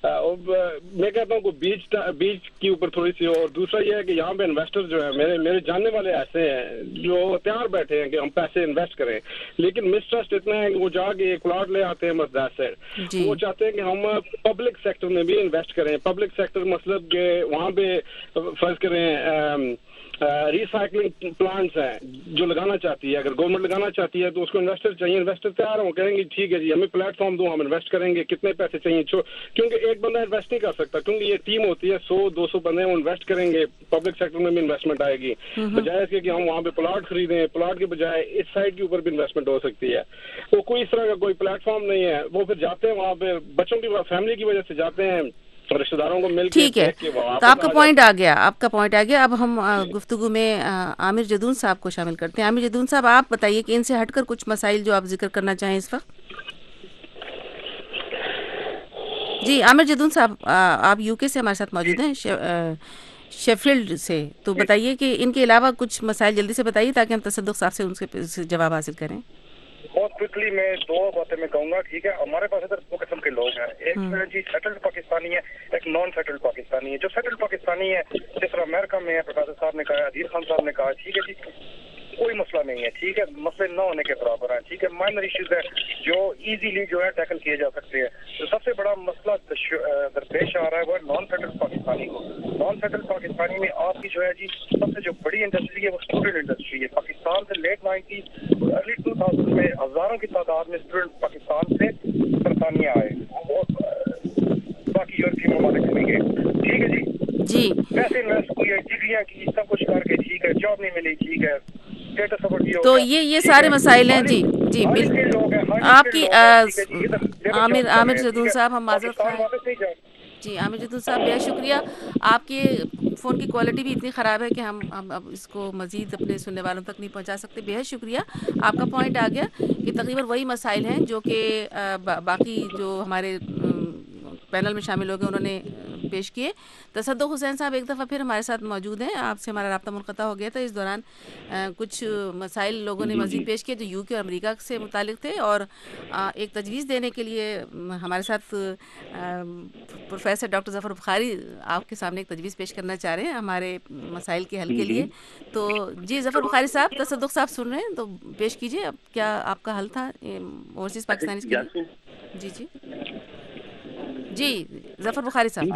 मैं कहता हूँ कोई बीच के ऊपर थोड़ी सी। और दूसरा ये है कि यहाँ पे इन्वेस्टर जो है मेरे जानने वाले ऐसे हैं जो तैयार बैठे हैं कि हम पैसे इन्वेस्ट करें, लेकिन मिसट्रस्ट इतना है कि वो जाके एक प्लॉट ले आते हैं मसदा से। वो चाहते हैं कि हम पब्लिक सेक्टर में भी इन्वेस्ट करें। पब्लिक सेक्टर मतलब कि वहाँ पे फर्ज करें रिसाइकलिंग प्लांट्स हैं जो लगाना चाहती है, अगर गवर्नमेंट लगाना चाहती है तो उसको इन्वेस्टर चाहिए। इन्वेस्टर तैयार हो, कहेंगे ठीक है जी हमें प्लेटफॉर्म दो, हम इन्वेस्ट करेंगे, कितने पैसे चाहिए। क्योंकि एक बंदा इन्वेस्ट नहीं कर सकता, क्योंकि ये टीम होती है 100-200 बंदे, वो इन्वेस्ट करेंगे। पब्लिक सेक्टर में भी इन्वेस्टमेंट आएगी, बजाय इसके कि हम वहाँ पे प्लॉट खरीदें, प्लॉट के बजाय इस साइड के ऊपर भी इन्वेस्टमेंट हो सकती है। तो कोई इस तरह का कोई प्लेटफॉर्म नहीं है। वो फिर जाते हैं वहाँ पे बच्चों की फैमिली की वजह से जाते हैं, रिश्तेदारों को मिल। ठीक है, तो आपका पॉइंट आ गया। अब हम गुफ्तगू में आमिर जदून साहब को शामिल करते हैं। आमिर जदून साहब, आप बताइए कि इनसे हटकर कुछ मसाइल जो आप जिक्र करना चाहें इस वक्त। जी आमिर जदून साहब, आप यूके से हमारे साथ मौजूद हैं, शेफील्ड से, तो बताइए कि इनके अलावा कुछ मसाइल जल्दी से बताइए ताकि हम तसद्दुक़ साहब से उनसे जवाब हासिल करें। बहुत क्विकली मैं 2 बातें मैं कहूँगा, ठीक है। हमारे पास इधर 2 किस्म के लोग हैं, एक जी सेटल्ड पाकिस्तानी है, एक नॉन सेटल्ड पाकिस्तानी है। जो सेटल्ड पाकिस्तानी है जिस तरह अमेरिका में है, प्रोफेसर साहब ने कहा, अदील खान साहब ने कहा, ठीक है जी कोई मसला नहीं है, ठीक है, मसले न होने के बराबर हैं, ठीक है। माइनर इश्यूज है जो इजीली जो है टैकल किए जा सकते हैं। तो सबसे बड़ा मसला दरपेश आ रहा है वो नॉन सेटल्ड पाकिस्तानी को। नॉन सेटल्ड पाकिस्तानी में आपकी जो है जी सबसे जो बड़ी इंडस्ट्री है वो स्टूडेंट इंडस्ट्री है। पाकिस्तान से लेट 90s अर्ली 2000 में हजारों की तादाद में स्टूडेंट पाकिस्तान से बरतानिया आए, बाकी यूरोपीय ममालिक में गए, ठीक है जी। पैसे इन्वेस्ट किए, डिग्रियां की, सब कुछ करके, ठीक है, जॉब नहीं मिली, ठीक है, तो ये सारे मसाइल हैं। जी बिल्कुल आपकी आमिर जदून साहब, हम माजरत जी आमिर जदून साहब, बेहद शुक्रिया। आपके फ़ोन की क्वालिटी भी इतनी ख़राब है कि हम अब इसको मज़ीद अपने सुनने वालों तक नहीं पहुंचा सकते। बेहद शुक्रिया, आपका पॉइंट आ गया कि तकरीबन वही मसाइल हैं जो कि बाकी जो हमारे पैनल में शामिल हो गए उन्होंने पेश किए। तसद्दुक़ हुसैन साहब एक दफ़ा फिर हमारे साथ मौजूद हैं, आपसे हमारा राब्ता मुनक़ता हो गया था। इस दौरान कुछ मसाइल लोगों ने मज़ीद पेश किए जो यूके और अमेरिका से मुतालिक थे, और एक तजवीज़ देने के लिए हमारे साथ प्रोफेसर डॉक्टर ज़फ़र बुखारी आपके सामने एक तजवीज़ पेश करना चाह रहे हैं हमारे मसाइल के हल के लिए। तो जी ज़फ़र बुखारी साहब, तसद्दुक़ साहब सुन रहे हैं तो पेश कीजिए, अब क्या आपका हल था ओवरसीज़ पाकिस्तानी के लिए? जी ज़फ़र बुखारी साहब।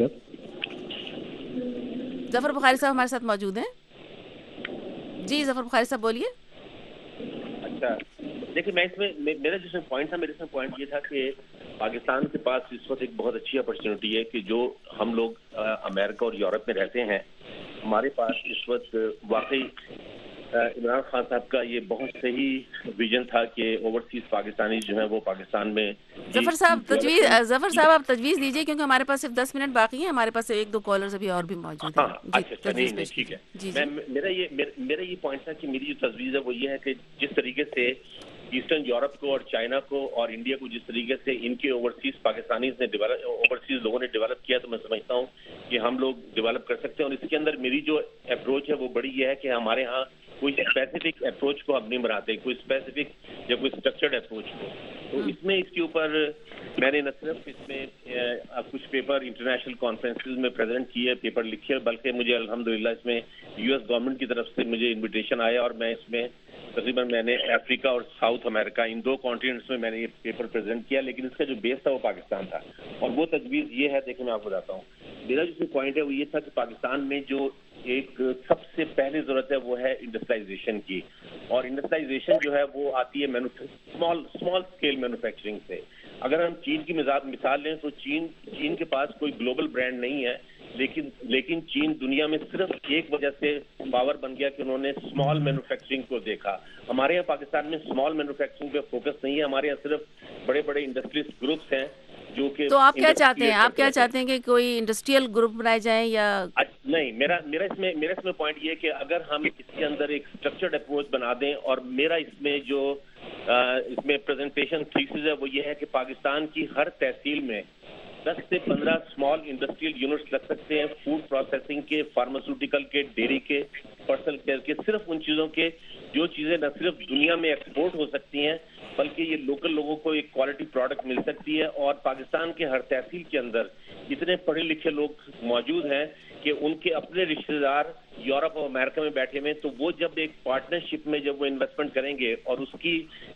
ज़फ़र बुखारी साहब हमारे साथ मौजूद हैं। जी ज़फ़र बुखारी साहब बोलिए। अच्छा, देखिए मैं इसमें मेरा जिसमें पॉइंट था, मेरे इसमें पॉइंट ये था कि पाकिस्तान के पास इस वक्त एक बहुत अच्छी अपॉर्चुनिटी है कि जो हम लोग अमेरिका और यूरोप में रहते हैं, हमारे पास इस वक्त वाकई इमरान खान साहब का ये बहुत सही विजन था कि ओवरसीज पाकिस्तानी जो है वो पाकिस्तान में। ज़फ़र साहब आप तजवीज़ दीजिए क्योंकि हमारे पास सिर्फ 10 मिनट बाकी हैं, हमारे पास 1-2 कॉलर्स अभी और भी मौजूद हैं। अच्छा नहीं ठीक है। मेरा ये पॉइंट था कि मेरी जो तजवीज़ है वो ये है कि जिस तरीके से ईस्टर्न यूरोप को और चाइना को और इंडिया को जिस तरीके से इनके ओवरसीज पाकिस्तानी ने ओवरसीज लोगों ने डेवलप किया, तो मैं समझता हूँ कि हम लोग डेवलप कर सकते हैं। और इसके अंदर मेरी जो अप्रोच है वो बड़ी ये है कि हमारे यहाँ کوئی اسپیسیفک اپروچ کو ہم نہیں بناتے, کوئی اسپیسیفک یا کوئی اسٹرکچرڈ اپروچ کو. تو اس میں اس کے اوپر میں نے نہ صرف اس میں کچھ پیپر انٹرنیشنل کانفرنسز میں پریزنٹ کیے, پیپر لکھے, بلکہ مجھے الحمدللہ اس میں US گورنمنٹ کی طرف سے مجھے انویٹیشن آیا, اور میں اس میں تقریباً میں نے افریقہ اور ساؤتھ امریکہ ان 2 کانٹیننٹس میں میں نے یہ پیپر پریزنٹ کیا, لیکن اس کا جو بیس تھا وہ پاکستان تھا. اور وہ تجویز یہ ہے, دیکھیں میں آپ کو بتاتا ہوں, میرا جو پوائنٹ ہے وہ یہ تھا کہ پاکستان میں جو ایک سب سے پہلی ضرورت ہے وہ ہے انڈسٹریلائزیشن کی, اور انڈسٹریلائزیشن جو ہے وہ آتی ہے اسمال اسکیل مینوفیکچرنگ سے. اگر ہم چین کی مثال لیں تو چین کے پاس کوئی گلوبل برانڈ نہیں ہے, لیکن چین دنیا میں صرف ایک وجہ سے پاور بن گیا کہ انہوں نے اسمال مینوفیکچرنگ کو دیکھا. ہمارے یہاں پاکستان میں اسمال مینوفیکچرنگ پہ فوکس نہیں ہے, ہمارے یہاں صرف بڑے بڑے انڈسٹریز گروپس ہیں جو کہ. تو آپ کیا چاہتے ہیں کہ کوئی انڈسٹریل گروپ بنائے جائیں یا نہیں؟ میرا اس میں پوائنٹ یہ ہے کہ اگر ہم اس کے اندر ایک اسٹرکچرڈ اپروچ بنا دیں, اور میرا اس میں جو اس میں پریزنٹیشن تھیسس ہے وہ یہ ہے کہ پاکستان کی ہر تحصیل میں 10 سے 15 اسمال انڈسٹریل یونٹس لگ سکتے ہیں, فوڈ پروسیسنگ کے, فارماسیوٹیکل کے, ڈیری کے, پرسنل کیئر کے, صرف ان چیزوں کے جو چیزیں نہ صرف دنیا میں ایکسپورٹ ہو سکتی ہیں بلکہ یہ لوکل لوگوں کو ایک کوالٹی پروڈکٹ مل سکتی ہے. اور پاکستان کے ہر تحصیل کے اندر اتنے پڑھے لکھے لوگ موجود ہیں کہ ان کے اپنے رشتے دار یورپ اور امریکہ میں بیٹھے ہوئے, تو وہ جب ایک پارٹنرشپ میں جب وہ انویسٹمنٹ کریں گے اور اس کی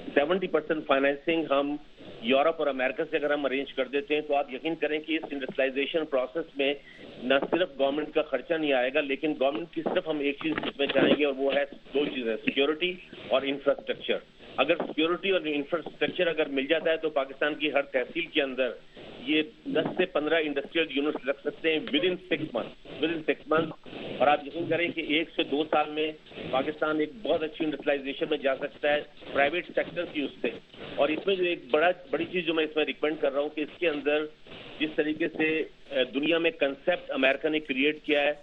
70% فائنینسنگ ہم یورپ اور امریکہ سے اگر ہم ارینج کر دیتے ہیں, تو آپ یقین کریں کہ اس انڈسٹریلائزیشن پروسیس میں نہ صرف گورنمنٹ کا خرچہ نہیں آئے گا, لیکن گورنمنٹ کی صرف ہم ایک چیز اس میں چاہیں گے, اور وہ ہے 2 چیزیں, سیکیورٹی اور انفراسٹرکچر. اگر سیکیورٹی اور انفراسٹرکچر اگر مل جاتا ہے تو پاکستان کی ہر تحصیل کے اندر یہ 10 سے 15 انڈسٹریل یونٹس رکھ سکتے ہیں ود ان 6 months. اور آپ یقین کریں کہ 1 سے 2 سال میں پاکستان ایک بہت اچھی انڈسٹریلائزیشن میں جا سکتا ہے پرائیویٹ سیکٹر کی اس سے. اور اس میں جو ایک بڑی چیز جو میں اس میں ریکمینڈ کر رہا ہوں کہ اس کے اندر جس طریقے سے دنیا میں کنسیپٹ امریکہ نے کریٹ کیا ہے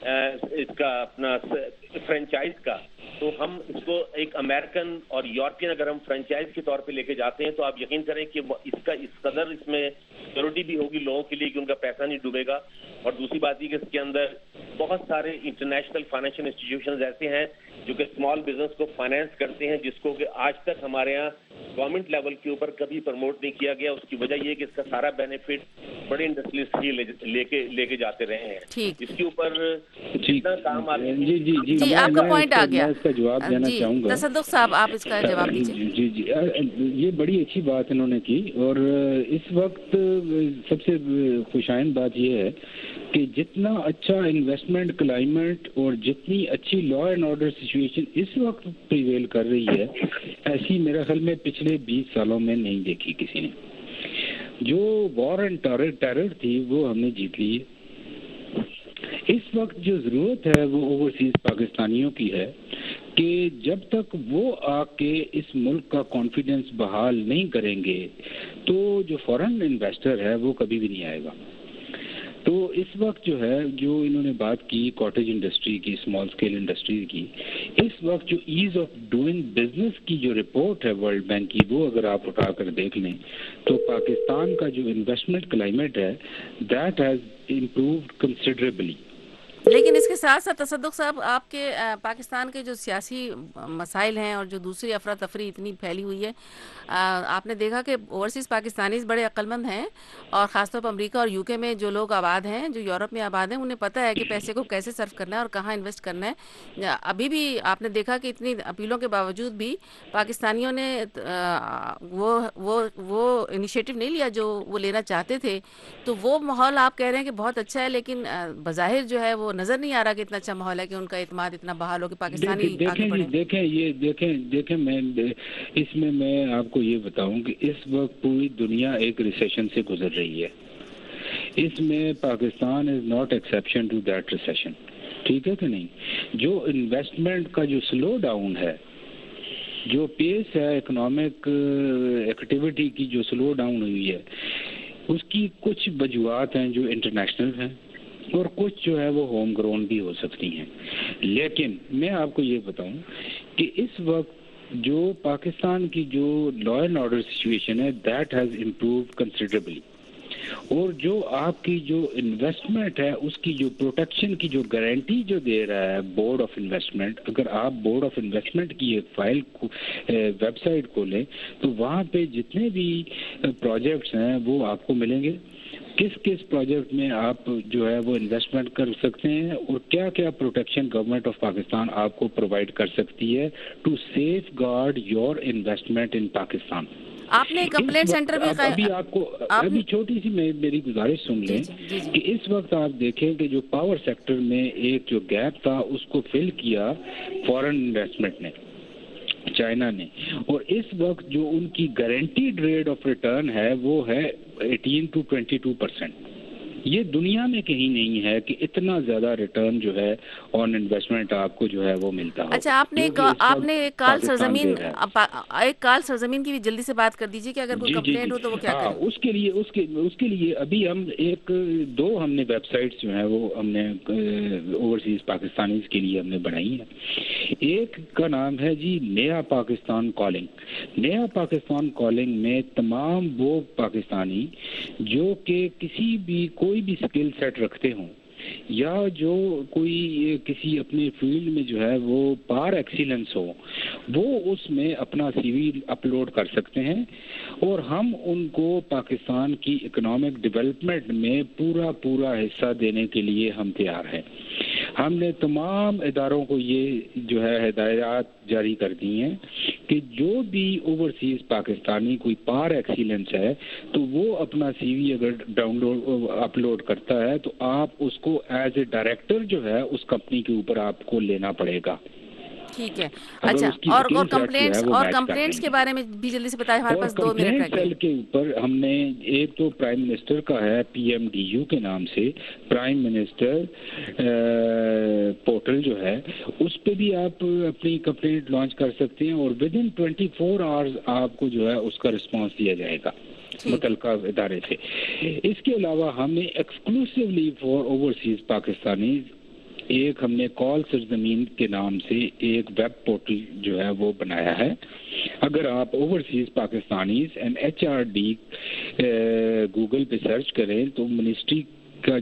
اس کا اپنا فرینچائز کا, تو ہم اس کو ایک امریکن اور یورپین اگر ہم فرینچائز کے طور پہ لے کے جاتے ہیں تو آپ یقین کریں کہ اس قدر اس میں سیکورٹی بھی ہوگی لوگوں کے لیے کہ ان کا پیسہ نہیں ڈوبے گا. اور دوسری بات یہ کہ اس کے اندر بہت سارے انٹرنیشنل فائنینشیل انسٹیٹیوشنز ایسے ہیں جو کہ اسمال بزنس کو فائنینس کرتے ہیں, جس کو کہ آج تک ہمارے یہاں گورنمنٹ لیول کے اوپر کبھی پروموٹ نہیں کیا گیا. اس کی وجہ یہ کہ اس کا سارا بینیفٹ بڑے انڈسٹریز ہی لے کے جاتے رہے ہیں. اس کے اوپر جتنا کام آپ جی آپ کا پوائنٹ آ گیا, اس کا جواب دینا چاہوں گا. تصدق صاحب آپ اس کا جواب دیجیے. جی یہ بڑی اچھی بات انہوں نے کی, اور اس وقت سب سے خوشائن بات یہ ہے کہ جتنا اچھا انویسٹمنٹ کلائمیٹ اور جتنی اچھی لا اینڈ آرڈر سچویشن اس وقت پریویل کر رہی ہے, ایسی میرا خیال میں پچھلے 20 سالوں میں نہیں دیکھی کسی نے. جو وار اینڈ ٹیرر تھی وہ ہم نے جیت لی ہے. اس وقت جو ضرورت ہے وہ اوورسیز پاکستانیوں کی ہے کہ جب تک وہ آ کے اس ملک کا کانفیڈنس بحال نہیں کریں گے تو جو فورن انویسٹر ہے وہ کبھی بھی نہیں آئے گا. تو اس وقت جو ہے جو انہوں نے بات کی کاٹیج انڈسٹری کی, اسمال اسکیل انڈسٹری کی, اس وقت جو ایز آف ڈوئنگ بزنس کی جو رپورٹ ہے ورلڈ بینک کی وہ اگر آپ اٹھا کر دیکھ لیں تو پاکستان کا جو انویسٹمنٹ کلائمیٹ ہے دیٹ ہیز امپرووڈ کنسیڈریبلی. لیکن اس کے ساتھ ساتھ تصدق صاحب آپ کے پاکستان کے جو سیاسی مسائل ہیں اور جو دوسری افراتفری اتنی پھیلی ہوئی ہے, آپ نے دیکھا کہ اوورسیز پاکستانیز بڑے عقل مند ہیں, اور خاص طور پر امریکہ اور UK میں جو لوگ آباد ہیں, جو یورپ میں آباد ہیں, انہیں پتہ ہے کہ پیسے کو کیسے صرف کرنا ہے اور کہاں انویسٹ کرنا ہے. ابھی بھی آپ نے دیکھا کہ اتنی اپیلوں کے باوجود بھی پاکستانیوں نے وہ انیشیٹو نہیں لیا جو وہ لینا چاہتے تھے. تو وہ ماحول آپ کہہ رہے ہیں کہ بہت اچھا ہے, لیکن بظاہر جو ہے وہ نظر نہیں آ رہا کہ اتنا اچھا ماحول ہے کہ ان کا اعتماد اتنا بحال ہو کہ پاکستانی آگے بڑھیں. دیکھیں میں اس میں آپ کو یہ بتاؤں کہ اس وقت پوری دنیا ایک ریسیشن سے گزر رہی ہے. اس میں Pakistan is not exception to that recession, ٹھیک ہے کہ نہیں. جو انویسٹمنٹ کا جو سلو ڈاؤن ہے, جو پیس ہے اکنامک ایکٹیویٹی کی جو سلو ڈاؤن ہوئی ہے, اس کی کچھ وجوہات ہیں جو انٹرنیشنل ہیں اور کچھ جو ہے وہ ہوم گرون بھی ہو سکتی ہیں. لیکن میں آپ کو یہ بتاؤں کہ اس وقت جو پاکستان کی جو لا اینڈ آرڈر سچویشن ہے دیٹ ہیز امپرووڈ کنسیڈریبلی. اور جو آپ کی جو انویسٹمنٹ ہے اس کی جو پروٹیکشن کی جو گارنٹی جو دے رہا ہے بورڈ آف انویسٹمنٹ، اگر آپ بورڈ آف انویسٹمنٹ کی ایک فائل ویب سائٹ کھولیں تو وہاں پہ جتنے بھی پروجیکٹس ہیں وہ آپ کو ملیں گے، کس کس پروجیکٹ میں آپ جو ہے وہ انویسٹمنٹ کر سکتے ہیں اور کیا کیا پروٹیکشن گورنمنٹ آف پاکستان آپ کو پرووائڈ کر سکتی ہے to safeguard your investment in Pakistan. آپ نے کمپلینٹ سینٹر بھی ابھی آپ کو ابھی چھوٹی سی میری گزارش سن لیں کہ اس وقت آپ دیکھیں کہ جو پاور سیکٹر میں ایک جو گیپ تھا اس کو فل کیا فورن انویسٹمنٹ نے، چائنا نے، اور اس وقت جو ان کی گارنٹیڈ ریٹ آف ریٹرن ہے وہ ہے 18 to 22%۔ یہ دنیا میں کہیں نہیں ہے کہ اتنا زیادہ ریٹرن جو ہے آن انویسٹمنٹ آپ کو جو ہے وہ ملتا ہو۔ اچھا، آپ نے ایک کال سرزمین کی بھی جلدی سے بات کر دیجیے کہ اگر کوئی کمپلینٹ ہو تو وہ کیا کریں۔ اس کے لیے ابھی ہم دو ہم نے ویب سائٹس جو ہیں وہ ہم نے اوورسیز پاکستانیز کے لیے ہم نے بنائی ہیں۔ ایک کا نام ہے جی نیا پاکستان کالنگ۔ نیا پاکستان کالنگ میں تمام وہ پاکستانی جو کہ کوئی بھی سکل سیٹ رکھتے ہوں یا جو کوئی کسی اپنے فیلڈ میں جو ہے وہ پار ایکسیلنس ہو، وہ اس میں اپنا سی وی اپلوڈ کر سکتے ہیں اور ہم ان کو پاکستان کی اکنامک ڈیولپمنٹ میں پورا حصہ دینے کے لیے ہم تیار ہیں۔ ہم نے تمام اداروں کو یہ جو ہے ہدایات جاری کر دی ہیں کہ جو بھی اوورسیز پاکستانی کوئی پار ایکسیلنس ہے تو وہ اپنا سی وی اگر اپلوڈ کرتا ہے تو آپ اس کو ایز اے ڈائریکٹر جو ہے اس کمپنی کے اوپر آپ کو لینا پڑے گا۔ ٹھیک ہے، اچھا، اور کمپلینٹس کے بارے میں بھی جلدی سے بتائیں، ہمارے پاس 2 منٹ رہ گئے۔ سیل کے اوپر ہم نے ایک تو پرائم منسٹر کا ہے PMDU کے نام سے پرائم منسٹر پورٹل جو ہے، اس پہ بھی آپ اپنی کمپلینٹ لانچ کر سکتے ہیں اور ود ان 24 آورز آپ کو جو ہے اس کا رسپانس دیا جائے گا متعلقہ ادارے سے۔ اس کے علاوہ ہم نے ایکسکلوسیولی فار اوورسیز پاکستانیز ایک ہم نے کال سرزمین کے نام سے ایک ویب پورٹل جو ہے وہ بنایا ہے۔ اگر آپ overseas Pakistanis and HRD Google پہ سرچ کریں تو منسٹری کا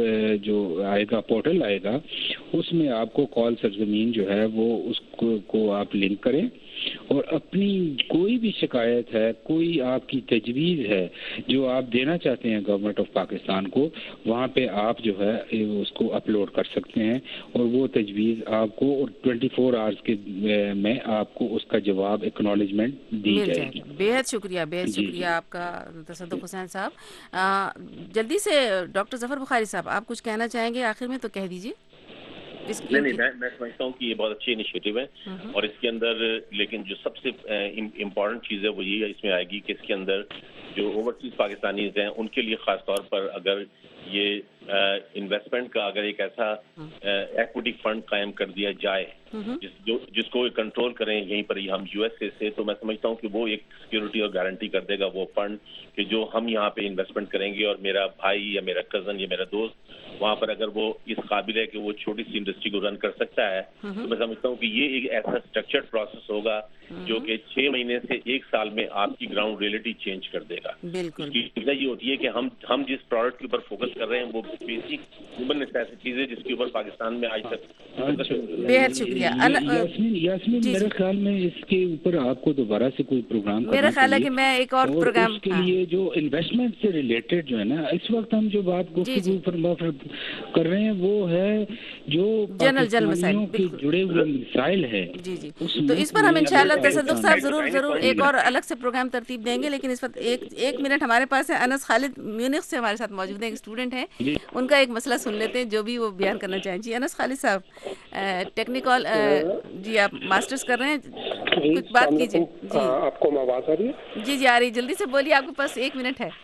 جو آئے گا پورٹل آئے گا، اس میں آپ کو کال سرزمین جو ہے وہ اس کو آپ لنک کریں اور اپنی کوئی بھی شکایت ہے، کوئی آپ کی تجویز ہے جو آپ دینا چاہتے ہیں گورنمنٹ آف پاکستان کو، وہاں پہ آپ جو ہے اس کو اپلوڈ کر سکتے ہیں اور وہ تجویز آپ کو 24 آورز کے میں آپ کو اس کا جواب ایکنالجمنٹ دی جائے گی۔ بے حد شکریہ آپ کا تصدق حسین صاحب۔ جلدی سے ڈاکٹر ظفر بخاری صاحب، آپ کچھ کہنا چاہیں گے آخر میں تو کہہ دیجیے۔ نہیں، میں سمجھتا ہوں کہ یہ بہت اچھی انیشیٹو ہے اور اس کے اندر لیکن جو سب سے امپورٹنٹ چیز ہے وہ یہ اس میں آئے گی کہ اس کے اندر جو اوورسیز پاکستانیز ہیں ان کے لیے خاص طور پر اگر یہ انویسٹمنٹ کا اگر ایک ایسا ایکوٹی فنڈ قائم کر دیا جائے جس کو کنٹرول کریں یہیں پر ہم USA سے، تو میں سمجھتا ہوں کہ وہ ایک سیکیورٹی اور گارنٹی کر دے گا وہ فنڈ کہ جو ہم یہاں پہ انویسٹمنٹ کریں گے اور میرا بھائی یا میرا کزن یا میرا دوست وہاں پر اگر وہ اس قابل ہے کہ وہ چھوٹی سی انڈسٹری کو رن کر سکتا ہے تو میں سمجھتا ہوں کہ یہ ایک ایسا اسٹرکچرڈ پروسیس ہوگا جو کہ 6 مہینے سے 1 سال میں آپ کی گراؤنڈ ریئلٹی چینج کر دے گا۔ اس کی وجہ یہ ہوتی ہے کہ ہم جس پروڈکٹ کے اوپر فوکس کر رہے ہیں وہ بیسک ہیومن نیسیسٹیز ہے جس کے اوپر پاکستان میں آج تک۔ بے حد شکریہ یاسمین، میرے خیال میں اس کے اوپر آپ کو دوبارہ سے کوئی پروگرام میرا خیال ہے کہ میں ایک اور پروگرام کے لیے جو انویسٹمنٹ سے ریلیٹڈ جو ہے نا اس وقت ہم جو بات گفتگو کر رہے ہیں وہ ہے جو پاکستانیوں کے جڑے ہوئے مسائل ہیں۔ جی تو اس پر ہم انشاءاللہ تصدق صاحب ضرور ایک اور الگ سے پروگرام ترتیب دیں گے، لیکن اس وقت ایک منٹ ہمارے پاس ہے۔ انس خالد میونخ سے ہمارے ساتھ موجود ہیں، ایک اسٹوڈنٹ ہیں، ان کا ایک مسئلہ سن لیتے ہیں جو بھی وہ بیان کرنا چاہیں۔ جی انس خالد صاحب، ٹیکنیکل جی آپ ماسٹرز کر رہے ہیں، کچھ بات کیجیے۔ جی آپ کو آواز آ رہی ہے؟ جی آ رہی، جلدی سے بولیے، آپ کے پاس 1 منٹ ہے۔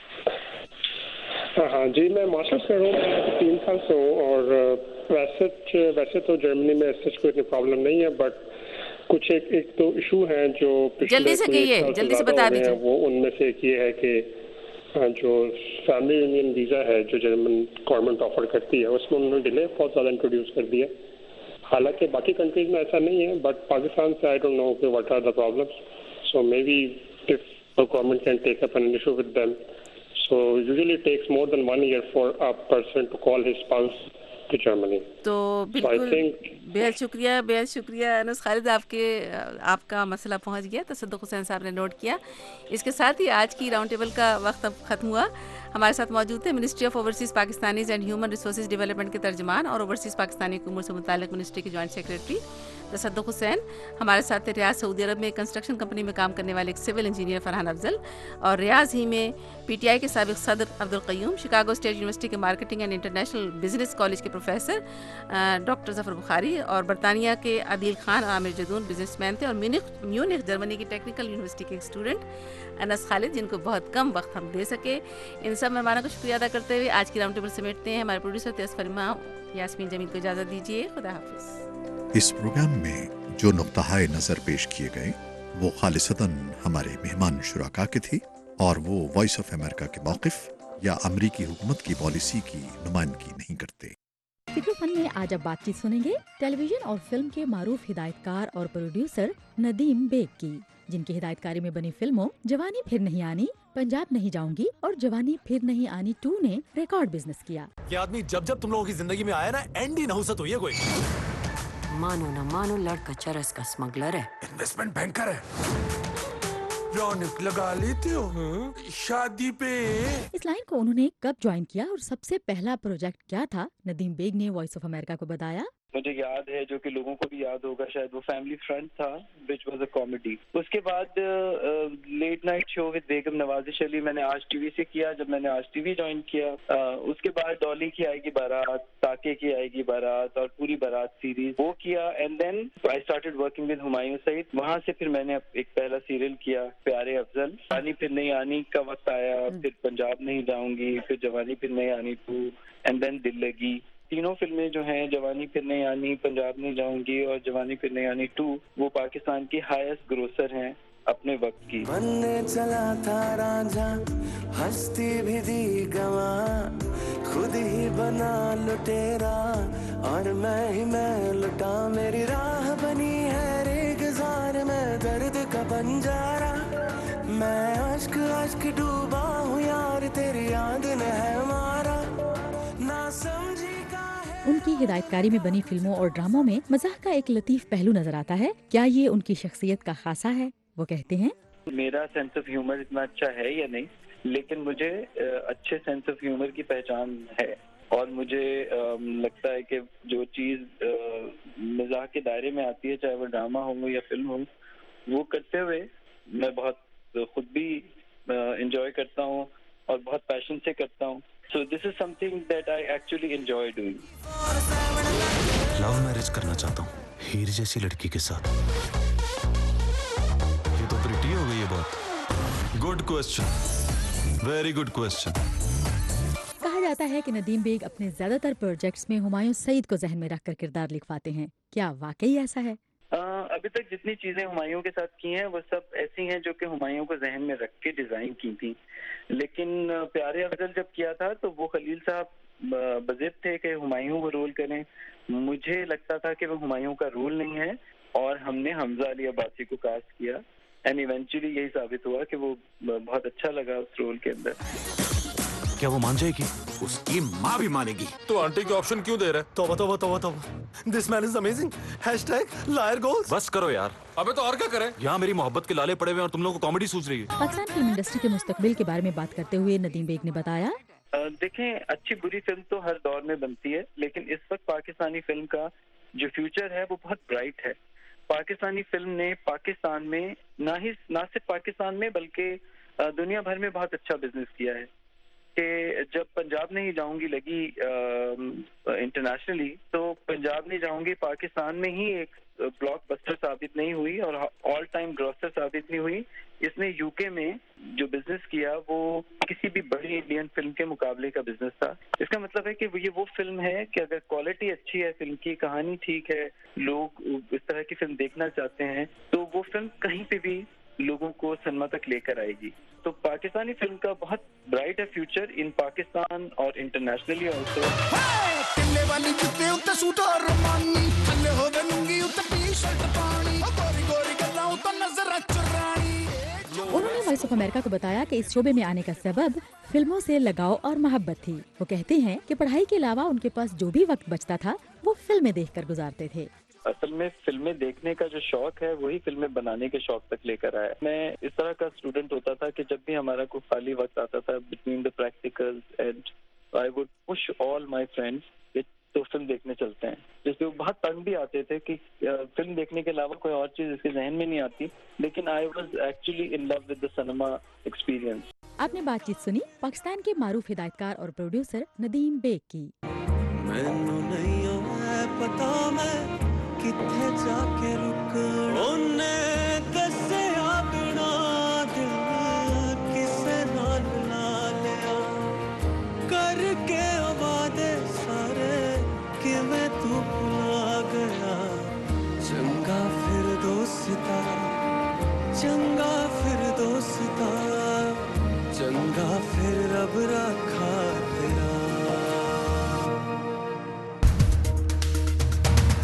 ہاں جی، میں ماسٹرز کر رہا ہوں، میں 3 سال سے ہوں اور ویسے تو جرمنی میں کوئی اتنی پرابلم نہیں ہے، بٹ کچھ ایک تو ایشو ہیں جو جلدی سے کہیے، جلدی سے بتا دیجیے۔ وہ ان میں سے ایک یہ ہے کہ جو فیملی یونین ویزا ہے جو جرمن گورنمنٹ آفر کرتی ہے اس میں انہوں نے ڈیلے بہت زیادہ انٹروڈیوس کر دیا، حالانکہ باقی کنٹریز میں ایسا نہیں ہے، بٹ پاکستان سے آئی ڈونٹ نو کہ what are the problems, so maybe if the government can take up an issue with them So usually it takes more than 1 year for a person to call his spouse to Germany. تو بالکل बेहद शुक्रिया अनस खालिद, आपका मसला पहुंच गया, तसद्दुक़ हुसैन साहब ने नोट किया। इसके साथ ही आज की राउंड टेबल का वक्त अब ख़त्म हुआ। हमारे साथ मौजूद थे ministry of overseas Pakistanis and human resources development के तर्जमान और ओवरसीज़ पाकिस्तानी के उमूर से मुताल्लिक़ मिनिस्ट्री के जॉइंट सेक्रेटरी तसद्दुक़ हुसैन। हमारे साथ थे रियाज़ सऊदी अरब में कंस्ट्रक्शन कंपनी में काम करने वाले एक सिविल इंजीनियर फरहान अफजल, और रियाज़ ही में PTI के साबिक़ सदर Abdul Qayyum, Chicago state university के marketing and international business college के प्रोफेसर डॉक्टर ज़फ़र बुखारी, और बरतानिया के आदिल खान और आमिर जदून बिजनेसमैन थे, और म्यूनिख जर्मनी की टेक्निकल यूनिवर्सिटी के एक स्टूडेंट अनस खालिद, जिनको बहुत कम वक्त हम दे सके। इन सब मेहमानों को शुक्रिया अदा करते हुए आज की राउंड टेबल समेटते हैं। हमारे प्रोड्यूसर थे असफर इमाम, यास्मीन जमील को इजाज़त दीजिए। खुदा हाफिज़। इस प्रोग्राम में जो नुक्ता-ए नज़र पेश किए गए वो खालिसतन हमारे मेहमान शुराका के थे, और वो वॉइस ऑफ अमेरिका के मौक़िफ़ या अमरीकी हुकूमत की पॉलिसी की नुमाइंदगी नहीं करते। फिक्र फन में आज अब बातचीत सुनेंगे टेलीविजन और फिल्म के मारूफ हिदायतकार और प्रोड्यूसर नदीम बेग की, जिनकी हिदायतकारी में बनी फिल्मों जवानी फिर नहीं आनी, पंजाब नहीं जाऊंगी और जवानी फिर नहीं आनी 2 ने रिकॉर्ड बिजनेस किया। ये आदमी जब जब तुम लोगों की जिंदगी में आया ना, एंड ही नहुसत हुई है कोई। मानो ना मानो, लड़का चरस का स्मगलर है, इन्वेस्टमेंट बैंकर है, रौनक लगा लेते हो शादी पे। इस लाइन को उन्होंने कब ज्वाइन किया और सबसे पहला प्रोजेक्ट क्या था, नदीम बेग ने वॉइस ऑफ अमेरिका को बताया। मुझे याद है, जो कि लोगों को भी याद होगा शायद, वो फैमिली फ्रेंड था विच वाज अ कॉमेडी। उसके बाद late night show with Begum Nawazish Ali मैंने आज टीवी से किया। जब मैंने आज टीवी ज्वाइन किया, उसके बाद डॉली की आएगी बारात, ताके की आएगी बारात और पूरी बारात सीरीज वो किया, and then I started working with Humayun Saeed. वहां से फिर मैंने एक पहला सीरियल किया प्यारे अफजल, जवानी फिर नहीं आनी का वक्त आया, फिर पंजाब नहीं जाऊंगी, फिर जवानी फिर नहीं आनी 2, एंड देन दिल लगी। तीनों फिल्में जो हैं, जवानी फिर नहीं आनी, पंजाब नहीं जाऊंगी और जवानी फिर नहीं आनी 2, वो पाकिस्तान की हाईएस्ट ग्रोसर हैं अपने वक्त की। बनने चला था राजा, हस्ती भी दी गवा, खुद ही बना लुटेरा और मैं लुटा, मेरी राह बनी है रेगिज़ार में दर्द का बंजारा, मैं अश्क अश्क डूबा हूँ यार, तेरी याद ने है मारा, ना समझी। उनकी हिदायतकारी में बनी फिल्मों और ड्रामों में मज़ाक का एक लतीफ पहलू नजर आता है। क्या ये उनकी शख्सियत का खासा है? वो कहते हैं, मेरा सेंस ऑफ ह्यूमर इतना अच्छा है या नहीं, लेकिन मुझे अच्छे सेंस ऑफ ह्यूमर की पहचान है, और मुझे लगता है कि जो चीज़ मज़ाक के दायरे में आती है, चाहे वो ड्रामा हो या फिल्म हो, वो करते हुए मैं बहुत खुद भी इंजॉय करता हूँ और बहुत पैशन से करता हूँ। So this is something that I actually enjoy doing. Love marriage करना चाहता हूँ हीर जैसी लड़की के साथ। ये तो प्रिटी हो गई है बहुत। Good question, very good question. कहा जाता है कि नदीम बेग अपने ज्यादातर प्रोजेक्ट्स में हुमायूं सईद को जहन में रखकर किरदार लिखवाते हैं। क्या वाकई ऐसा है? अभी तक जितनी चीजें हुमायूं के साथ की हैं वो सब ऐसी हैं जो कि हुमायूं को जहन में रख के डिजाइन की थी, लेकिन प्यारे अफजल जब किया था तो वो खलील साहब बज़िद थे कि हुमायूं वो रोल करें। मुझे लगता था कि वो हुमायूं का रोल नहीं है, और हमने हमजा अली अब्बासी को कास्ट किया, एंड इवेंचुअली यही साबित हुआ कि वो बहुत अच्छा लगा उस रोल के अंदर। क्या वो मान जाएगी? उसकी माँ भी मानेगी। तो आंटी के ऑप्शन क्यों दे रहा है? तौबा तौबा तौबा तौबा। This man is amazing. #liar goals. बस करो यार। अबे तो और क्या करें? यहाँ मेरी मोहब्बत के लाले पड़े हुए और तुम लोगों को कॉमेडी सूझ रही है। पाकिस्तान फिल्म इंडस्ट्री के मुस्तकबिल के बारे में बात करते हुए नदीम बेग ने बताया, देखें, अच्छी बुरी फिल्म तो हर दौर में बनती है, लेकिन इस वक्त पाकिस्तानी फिल्म का जो फ्यूचर है वो बहुत ब्राइट है। पाकिस्तानी फिल्म ने पाकिस्तान में ना सिर्फ पाकिस्तान में बल्कि दुनिया भर में बहुत अच्छा बिजनेस किया है। कि जब पंजाब नहीं जाऊंगी लगी इंटरनेशनली, तो पंजाब नहीं जाऊंगी पाकिस्तान में ही एक ब्लॉकबस्टर साबित नहीं हुई और ऑल टाइम ग्रॉसर साबित नहीं हुई। इसने यूके में जो बिजनेस किया वो किसी भी बड़ी इंडियन फिल्म के मुकाबले का बिजनेस था। इसका मतलब है कि ये वो फिल्म है कि अगर क्वालिटी अच्छी है, फिल्म की कहानी ठीक है, लोग इस तरह की फिल्म देखना चाहते हैं, तो वो फिल्म कहीं पे भी लोगों को सिनेमा तक लेकर आएगी। तो पाकिस्तानी फिल्म का बहुत ब्राइट है फ्यूचर इन पाकिस्तान और इंटरनेशनली ऑल्सो। उन्होंने वॉइस वॉइस ऑफ अमेरिका को बताया कि इस शोबे में आने का सबब फिल्मों से लगाव और मोहब्बत थी। वो कहते हैं कि पढ़ाई के अलावा उनके पास जो भी वक्त बचता था वो फिल्में देखकर गुजारते थे। असल में फिल्में देखने का जो शौक है वही फिल्में बनाने के शौक तक लेकर आया। मैं इस तरह का स्टूडेंट होता था कि जब भी हमारा कोई खाली वक्त आता था between the practicals and I would push all my friends तो फिल्म देखने चलते हैं, जिससे वो बहुत तंग भी आते थे कि फिल्म देखने के अलावा कोई और चीज इसके जहन में नहीं आती, लेकिन I was actually in love with the cinema experience. आपने बातचीत सुनी पाकिस्तान के मारूफ हिदायतकार और प्रोड्यूसर नदीम बेग की। मैनू नहीं पता मैं किथे जाके रुकना